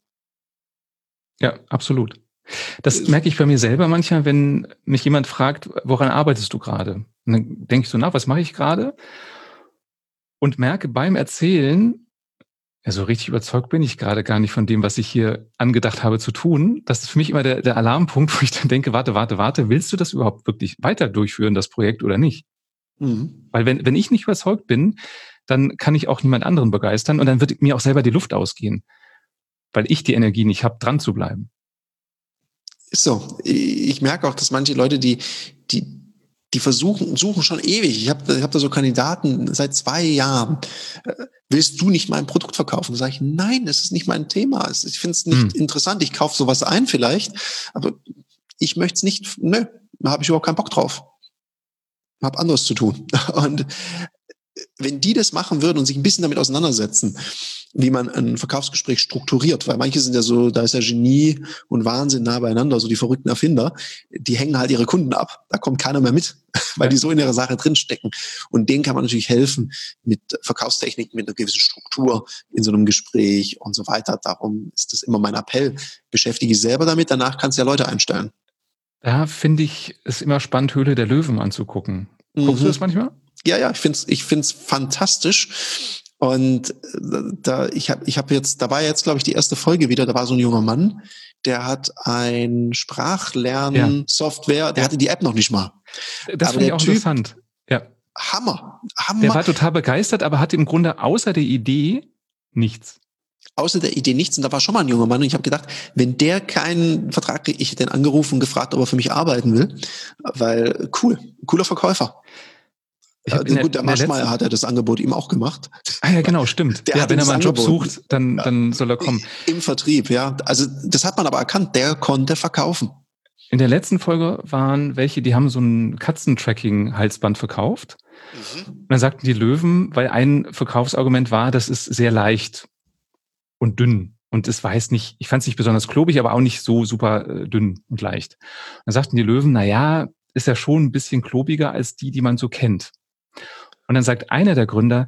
Ja, absolut. Das merke ich bei mir selber manchmal, wenn mich jemand fragt, woran arbeitest du gerade? Und dann denke ich so nach, was mache ich gerade? Und merke beim Erzählen, ja, so richtig überzeugt bin ich gerade gar nicht von dem, was ich hier angedacht habe zu tun. Das ist für mich immer der, der Alarmpunkt, wo ich dann denke, warte, warte, warte, willst du das überhaupt wirklich weiter durchführen, das Projekt, oder nicht? Mhm. Weil wenn, wenn ich nicht überzeugt bin, dann kann ich auch niemand anderen begeistern und dann wird mir auch selber die Luft ausgehen, weil ich die Energie nicht habe, dran zu bleiben. Ist so. Ich merke auch, dass manche Leute, die, die, die versuchen, suchen schon ewig. Ich habe ich hab da so Kandidaten seit zwei Jahren. Willst du nicht mein Produkt verkaufen? Da sage ich, nein, das ist nicht mein Thema. Ich finde es nicht hm. interessant. Ich kaufe sowas ein vielleicht, aber ich möchte es nicht, nö, da habe ich überhaupt keinen Bock drauf. Ich habe anderes zu tun. Und wenn die das machen würden und sich ein bisschen damit auseinandersetzen, wie man ein Verkaufsgespräch strukturiert, weil manche sind ja so, da ist ja Genie und Wahnsinn nah beieinander, so die verrückten Erfinder, die hängen halt ihre Kunden ab. Da kommt keiner mehr mit, weil die so in ihrer Sache drinstecken. Und denen kann man natürlich helfen mit Verkaufstechniken, mit einer gewissen Struktur in so einem Gespräch und so weiter. Darum ist das immer mein Appell. Beschäftige dich selber damit, danach kannst du ja Leute einstellen. Da finde ich es immer spannend, Höhle der Löwen anzugucken. Mhm. Guckst du das manchmal? Ja, ja, ich find's, ich find's fantastisch. Und da, ich habe, ich habe jetzt, da war jetzt, glaube ich, die erste Folge wieder. Da war so ein junger Mann, der hat ein Sprachlernsoftware, ja. der ja. hatte die App noch nicht mal. Das finde ich auch typ, interessant. Ja. Hammer, Hammer. Der war total begeistert, aber hatte im Grunde außer der Idee nichts. Außer der Idee nichts. Und da war schon mal ein junger Mann. Und ich habe gedacht, wenn der keinen Vertrag kriegt, ich hätte den angerufen und gefragt, ob er für mich arbeiten will. Weil cool, cooler Verkäufer. Ich äh, gut, der Maschmeyer hat ja das Angebot ihm auch gemacht. Ah ja, genau, stimmt. Der ja, wenn er mal einen Job sucht, dann, ja. dann soll er kommen. Im Vertrieb, ja. Also das hat man aber erkannt, der konnte verkaufen. In der letzten Folge waren welche, die haben so ein Katzentracking-Halsband verkauft. Mhm. Und dann sagten die Löwen, weil ein Verkaufsargument war, das ist sehr leicht und dünn. Und es war jetzt nicht, ich fand es nicht besonders klobig, aber auch nicht so super äh, dünn und leicht. Und dann sagten die Löwen, na ja, ist ja schon ein bisschen klobiger als die, die man so kennt. Und dann sagt einer der Gründer,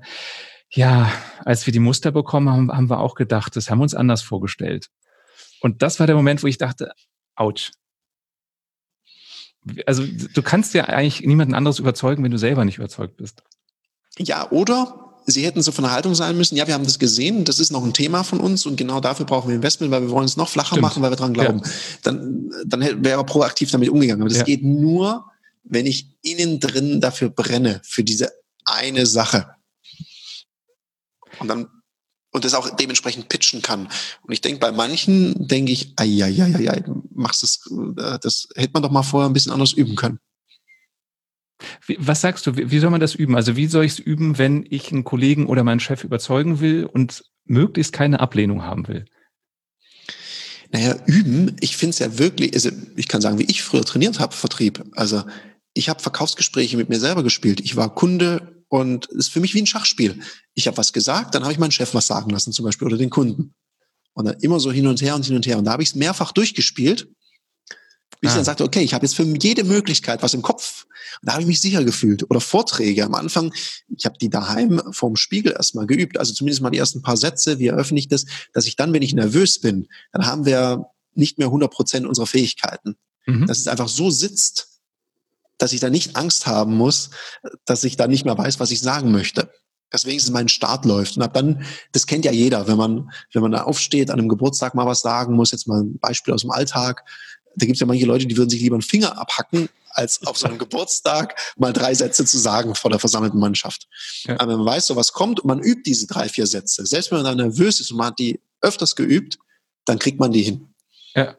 ja, als wir die Muster bekommen haben, haben wir auch gedacht, das haben wir uns anders vorgestellt. Und das war der Moment, wo ich dachte, ouch. Also du kannst ja eigentlich niemanden anderes überzeugen, wenn du selber nicht überzeugt bist. Ja, oder sie hätten so von der Haltung sein müssen, ja, wir haben das gesehen, das ist noch ein Thema von uns und genau dafür brauchen wir Investment, weil wir wollen es noch flacher Stimmt. machen, weil wir dran glauben. Ja. Dann, dann wäre er proaktiv damit umgegangen. Aber das ja. geht nur, wenn ich innen drin dafür brenne, für diese eine Sache. Und dann, und das auch dementsprechend pitchen kann. Und ich denke, bei manchen denke ich, ai, ai, ai, ai, machst das, das hätte man doch mal vorher ein bisschen anders üben können. Wie, was sagst du, wie, wie soll man das üben? Also wie soll ich es üben, wenn ich einen Kollegen oder meinen Chef überzeugen will und möglichst keine Ablehnung haben will? Naja, üben, ich finde es ja wirklich, also ich kann sagen, wie ich früher trainiert habe, Vertrieb. Also ich habe Verkaufsgespräche mit mir selber gespielt. Ich war Kunde und es ist für mich wie ein Schachspiel. Ich habe was gesagt, dann habe ich meinen Chef was sagen lassen zum Beispiel oder den Kunden. Und dann immer so hin und her und hin und her. Und da habe ich es mehrfach durchgespielt, bis ah. ich dann sagte, okay, ich habe jetzt für jede Möglichkeit was im Kopf. Und da habe ich mich sicher gefühlt. Oder Vorträge am Anfang, ich habe die daheim vorm Spiegel erstmal geübt. Also zumindest mal die ersten paar Sätze, wie eröffne ich das, dass ich dann, wenn ich nervös bin, dann haben wir nicht mehr hundert Prozent unserer Fähigkeiten. Mhm. Dass es einfach so sitzt, dass ich da nicht Angst haben muss, dass ich da nicht mehr weiß, was ich sagen möchte. Deswegen ist es mein Start läuft. Und ab dann, das kennt ja jeder, wenn man, wenn man da aufsteht, an einem Geburtstag mal was sagen muss, jetzt mal ein Beispiel aus dem Alltag. Da gibt es ja manche Leute, die würden sich lieber einen Finger abhacken, als auf so einem Geburtstag mal drei Sätze zu sagen vor der versammelten Mannschaft. Ja. Aber wenn man weiß, so was kommt und man übt diese drei, vier Sätze, selbst wenn man dann nervös ist und man hat die öfters geübt, dann kriegt man die hin. Ja.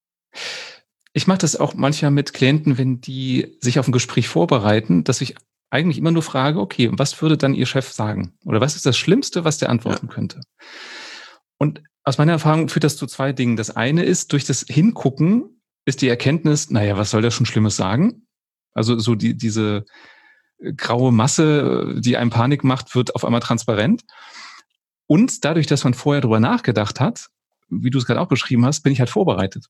Ich mache das auch manchmal mit Klienten, wenn die sich auf ein Gespräch vorbereiten, dass ich eigentlich immer nur frage, okay, was würde dann Ihr Chef sagen? Oder was ist das Schlimmste, was der antworten ja. könnte? Und aus meiner Erfahrung führt das zu zwei Dingen. Das eine ist, durch das Hingucken ist die Erkenntnis, naja, was soll der schon Schlimmes sagen? Also so die diese graue Masse, die einem Panik macht, wird auf einmal transparent. Und dadurch, dass man vorher drüber nachgedacht hat, wie du es gerade auch beschrieben hast, bin ich halt vorbereitet.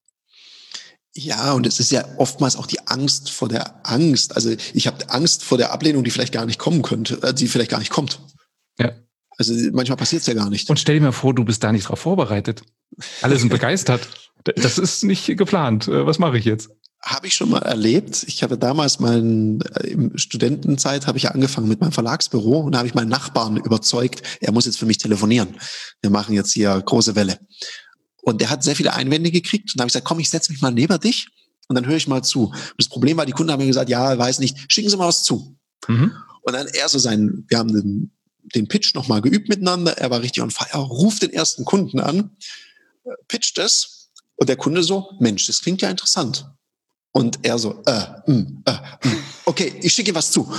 Ja, und es ist ja oftmals auch die Angst vor der Angst. Also ich habe Angst vor der Ablehnung, die vielleicht gar nicht kommen könnte, die vielleicht gar nicht kommt. Ja. Also manchmal passiert es ja gar nicht. Und stell dir mal vor, du bist da nicht drauf vorbereitet. Alle sind begeistert. Das ist nicht geplant. Was mache ich jetzt? Habe ich schon mal erlebt. Ich habe damals mein, im Studentenzeit habe ich ja angefangen mit meinem Verlagsbüro und da habe ich meinen Nachbarn überzeugt, er muss jetzt für mich telefonieren. Wir machen jetzt hier große Welle. Und der hat sehr viele Einwände gekriegt und da habe ich gesagt, komm, ich setze mich mal neben dich und dann höre ich mal zu. Und das Problem war, die Kunden haben mir gesagt, ja, weiß nicht, schicken Sie mal was zu. Mhm. Und dann er so sein, wir haben den, den Pitch nochmal geübt miteinander, er war richtig on fire, ruft den ersten Kunden an, pitcht es und der Kunde so, Mensch, das klingt ja interessant. Und er so, äh, mm, äh, mm. Okay, ich schicke ihm was zu.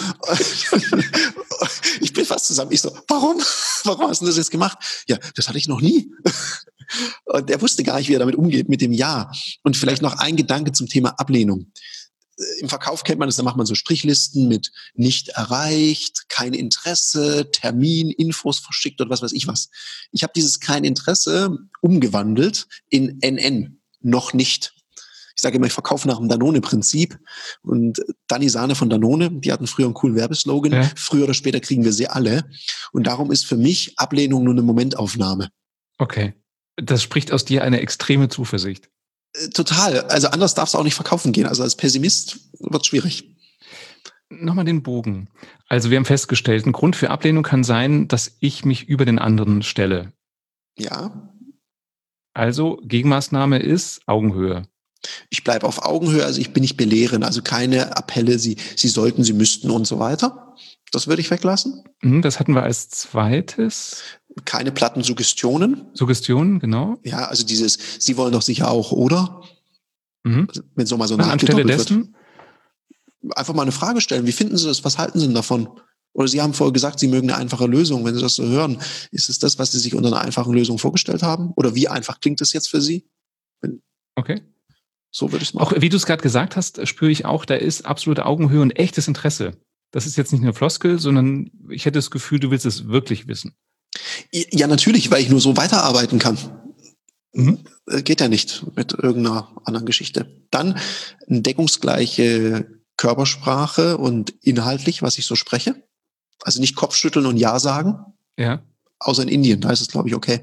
Ich bin fast zusammen. Ich so, warum? Warum hast du das jetzt gemacht? Ja, das hatte ich noch nie. Und er wusste gar nicht, wie er damit umgeht, mit dem Ja. Und vielleicht noch ein Gedanke zum Thema Ablehnung. Im Verkauf kennt man das, da macht man so Strichlisten mit nicht erreicht, kein Interesse, Termin, Infos verschickt oder was weiß ich was. Ich habe dieses kein Interesse umgewandelt in N N, noch nicht. Ich sage immer, ich verkaufe nach dem Danone-Prinzip. Und Dani Sahne von Danone, die hatten früher einen coolen Werbeslogan. Ja. Früher oder später kriegen wir sie alle. Und darum ist für mich Ablehnung nur eine Momentaufnahme. Okay. Das spricht aus dir eine extreme Zuversicht. Total. Also anders darf es auch nicht verkaufen gehen. Also als Pessimist wird es schwierig. Nochmal den Bogen. Also wir haben festgestellt, ein Grund für Ablehnung kann sein, dass ich mich über den anderen stelle. Ja. Also Gegenmaßnahme ist Augenhöhe. Ich bleibe auf Augenhöhe, also ich bin nicht belehrend, also keine Appelle, Sie, Sie sollten, Sie müssten und so weiter. Das würde ich weglassen. Das hatten wir als zweites. Keine platten Suggestionen. Suggestionen, genau. Ja, also dieses, Sie wollen doch sicher auch, oder? Mhm. Also, wenn es nochmal so anstelle dessen? Wird. Einfach mal eine Frage stellen. Wie finden Sie das? Was halten Sie denn davon? Oder Sie haben vorher gesagt, Sie mögen eine einfache Lösung. Wenn Sie das so hören, ist es das, was Sie sich unter einer einfachen Lösung vorgestellt haben? Oder wie einfach klingt das jetzt für Sie? Wenn okay. So würde ich es machen. Auch wie du es gerade gesagt hast, spüre ich auch, da ist absolute Augenhöhe und echtes Interesse. Das ist jetzt nicht eine Floskel, sondern ich hätte das Gefühl, du willst es wirklich wissen. Ja, natürlich, weil ich nur so weiterarbeiten kann. Mhm. Geht ja nicht mit irgendeiner anderen Geschichte. Dann eine deckungsgleiche Körpersprache und inhaltlich, was ich so spreche. Also nicht Kopfschütteln und Ja sagen. Ja. Außer in Indien, da ist es, glaube ich, okay.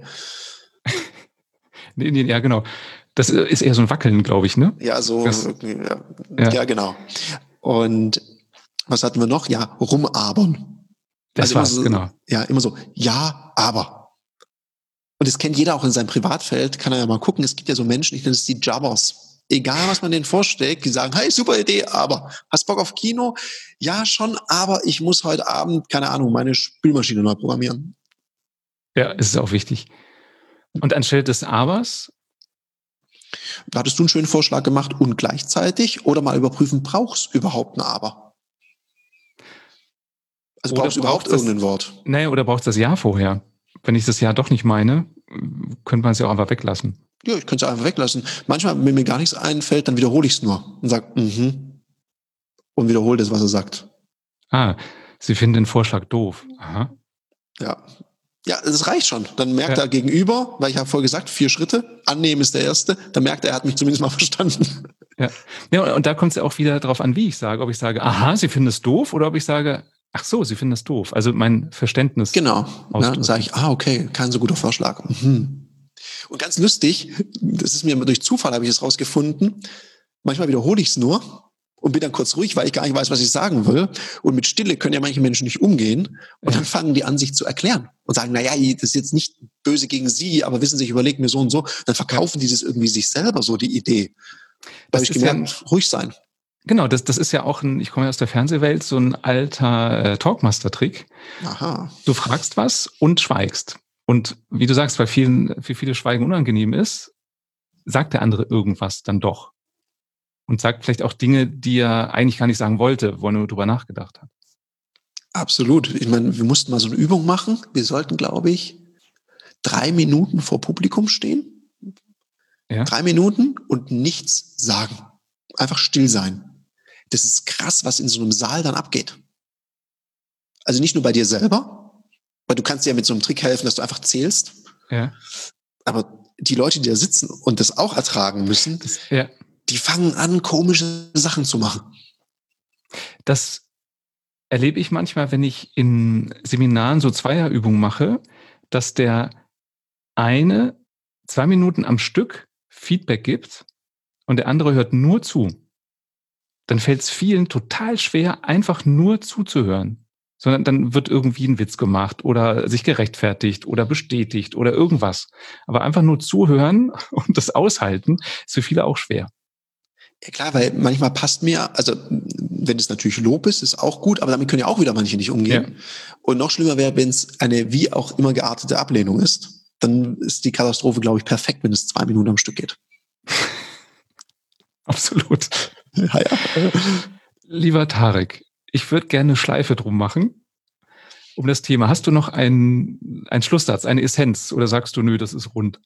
In Indien, ja, genau. Das ist eher so ein Wackeln, glaube ich, ne? Ja, so, das, ja, ja. ja, genau. Und was hatten wir noch? Ja, rumabern. Das also war's, so, genau. Ja, immer so, ja, aber. Und das kennt jeder auch in seinem Privatfeld, kann er ja mal gucken. Es gibt ja so Menschen, ich nenne es die Jabbers. Egal, was man denen vorstellt, die sagen, hey, super Idee, aber hast Bock auf Kino? Ja, schon, aber ich muss heute Abend, keine Ahnung, meine Spülmaschine neu programmieren. Ja, ist auch wichtig. Und anstelle des Abers? Hattest du einen schönen Vorschlag gemacht und gleichzeitig oder mal überprüfen, brauchst du überhaupt ein Aber? Also oder brauchst du überhaupt das, irgendein Wort? Nee, oder brauchst du das Ja vorher? Wenn ich das Ja doch nicht meine, könnte man es ja auch einfach weglassen. Ja, ich könnte es einfach weglassen. Manchmal, wenn mir gar nichts einfällt, dann wiederhole ich es nur und sage, mhm, und wiederhole das, was er sagt. Ah, Sie finden den Vorschlag doof. Aha. Ja. Ja, das reicht schon. Dann merkt ja. er gegenüber, weil ich habe vorher gesagt, vier Schritte, annehmen ist der erste, dann merkt er, er hat mich zumindest mal verstanden. Ja, ja und da kommt es ja auch wieder darauf an, wie ich sage. Ob ich sage, aha, Sie finden es doof, oder ob ich sage, ach so, Sie finden es doof. Also mein Verständnis. Genau. Ja, dann sage ich, ah, okay, kein so guter Vorschlag. Mhm. Und ganz lustig, das ist mir durch Zufall, habe ich es rausgefunden, manchmal wiederhole ich es nur und bin dann kurz ruhig, weil ich gar nicht weiß, was ich sagen will. Und mit Stille können ja manche Menschen nicht umgehen. Und ja. dann fangen die an, sich zu erklären und sagen, naja, das ist jetzt nicht böse gegen Sie, aber wissen Sie, ich überlege mir so und so. Dann verkaufen ja. die das irgendwie sich selber so, die Idee. Da habe ich gemerkt, ja, ruhig sein. Genau, das, das ist ja auch ein, ich komme ja aus der Fernsehwelt, so ein alter äh, Talkmaster-Trick. Aha. Du fragst was und schweigst. Und wie du sagst, weil vielen, für viele Schweigen unangenehm ist, sagt der andere irgendwas dann doch. Und sagt vielleicht auch Dinge, die er eigentlich gar nicht sagen wollte, wo er nur drüber nachgedacht hat. Absolut. Ich meine, wir mussten mal so eine Übung machen. Wir sollten, glaube ich, drei Minuten vor Publikum stehen. Ja. Drei Minuten und nichts sagen. Einfach still sein. Das ist krass, was in so einem Saal dann abgeht. Also nicht nur bei dir selber, weil du kannst dir ja mit so einem Trick helfen, dass du einfach zählst. Ja. Aber die Leute, die da sitzen und das auch ertragen müssen, das, ja. die fangen an, komische Sachen zu machen. Das erlebe ich manchmal, wenn ich in Seminaren so Zweierübungen mache, dass der eine zwei Minuten am Stück Feedback gibt und der andere hört nur zu. Dann fällt es vielen total schwer, einfach nur zuzuhören. Sondern dann wird irgendwie ein Witz gemacht oder sich gerechtfertigt oder bestätigt oder irgendwas. Aber einfach nur zuhören und das aushalten, ist für viele auch schwer. Ja klar, weil manchmal passt mir, also wenn es natürlich Lob ist, ist auch gut, aber damit können ja auch wieder manche nicht umgehen. Ja. Und noch schlimmer wäre, wenn es eine wie auch immer geartete Ablehnung ist. Dann ist die Katastrophe, glaube ich, perfekt, wenn es zwei Minuten am Stück geht. Absolut. Ja, ja. Lieber Tarek, ich würde gerne eine Schleife drum machen um das Thema. Hast du noch einen, einen Schlusssatz, eine Essenz oder sagst du, nö, das ist rund?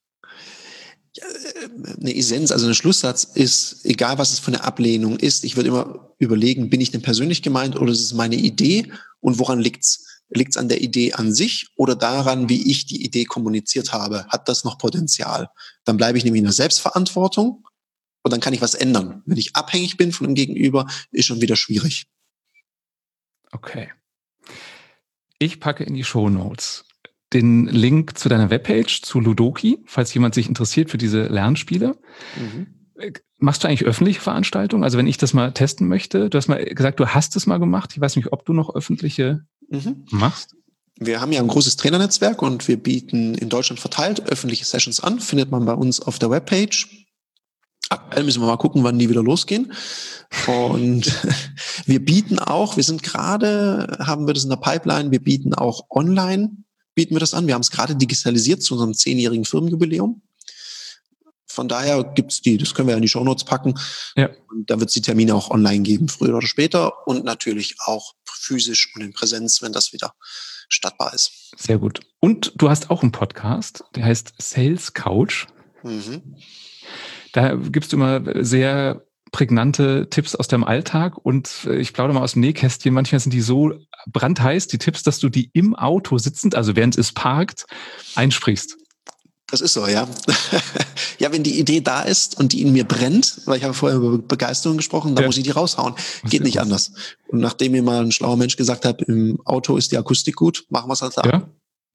Eine Essenz, also ein Schlusssatz ist, egal was es für eine Ablehnung ist, ich würde immer überlegen, bin ich denn persönlich gemeint oder ist es meine Idee und woran liegt's? Liegt's an der Idee an sich oder daran, wie ich die Idee kommuniziert habe? Hat das noch Potenzial? Dann bleibe ich nämlich in der Selbstverantwortung und dann kann ich was ändern. Wenn ich abhängig bin von dem Gegenüber, ist schon wieder schwierig. Okay. Ich packe in die Shownotes den Link zu deiner Webpage, zu Ludoki, falls jemand sich interessiert für diese Lernspiele. Mhm. Machst du eigentlich öffentliche Veranstaltungen? Also wenn ich das mal testen möchte, du hast mal gesagt, du hast es mal gemacht. Ich weiß nicht, ob du noch öffentliche mhm. machst. Wir haben ja ein großes Trainernetzwerk und wir bieten in Deutschland verteilt öffentliche Sessions an. Findet man bei uns auf der Webpage. Aktuell müssen wir mal gucken, wann die wieder losgehen. Und wir bieten auch, wir sind gerade, haben wir das in der Pipeline, wir bieten auch online, bieten wir das an. Wir haben es gerade digitalisiert zu unserem zehnjährigen Firmenjubiläum. Von daher gibt's die, das können wir ja in die Shownotes packen. Ja. Und da wird es die Termine auch online geben, früher oder später. Und natürlich auch physisch und in Präsenz, wenn das wieder stattbar ist. Sehr gut. Und du hast auch einen Podcast, der heißt Sales Couch. Mhm. Da gibst du immer sehr prägnante Tipps aus deinem Alltag und ich plaudere mal aus dem Nähkästchen. Manchmal sind die so brandheiß, die Tipps, dass du die im Auto sitzend, also während es parkt, einsprichst. Das ist so, ja. Ja, wenn die Idee da ist und die in mir brennt, weil ich habe vorher über Begeisterung gesprochen, dann ja. muss ich die raushauen. Geht nicht anders. Und nachdem mir mal ein schlauer Mensch gesagt hat, im Auto ist die Akustik gut, machen wir es halt da. Ja.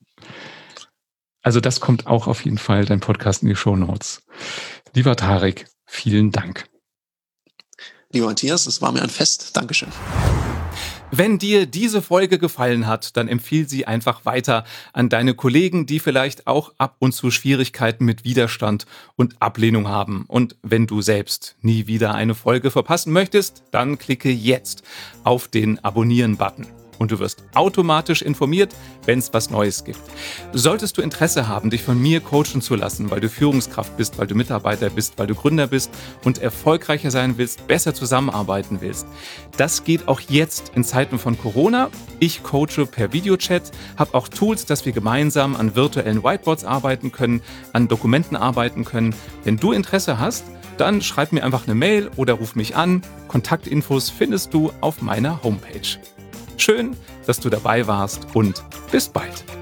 Also das kommt auch auf jeden Fall, dein Podcast in die Shownotes. Lieber Tarek, vielen Dank. Lieber Matthias, es war mir ein Fest. Dankeschön. Wenn dir diese Folge gefallen hat, dann empfiehl sie einfach weiter an deine Kollegen, die vielleicht auch ab und zu Schwierigkeiten mit Widerstand und Ablehnung haben. Und wenn du selbst nie wieder eine Folge verpassen möchtest, dann klicke jetzt auf den Abonnieren-Button. Und du wirst automatisch informiert, wenn es was Neues gibt. Solltest du Interesse haben, dich von mir coachen zu lassen, weil du Führungskraft bist, weil du Mitarbeiter bist, weil du Gründer bist und erfolgreicher sein willst, besser zusammenarbeiten willst, das geht auch jetzt in Zeiten von Corona. Ich coache per Videochat, habe auch Tools, dass wir gemeinsam an virtuellen Whiteboards arbeiten können, an Dokumenten arbeiten können. Wenn du Interesse hast, dann schreib mir einfach eine Mail oder ruf mich an. Kontaktinfos findest du auf meiner Homepage. Schön, dass du dabei warst und bis bald.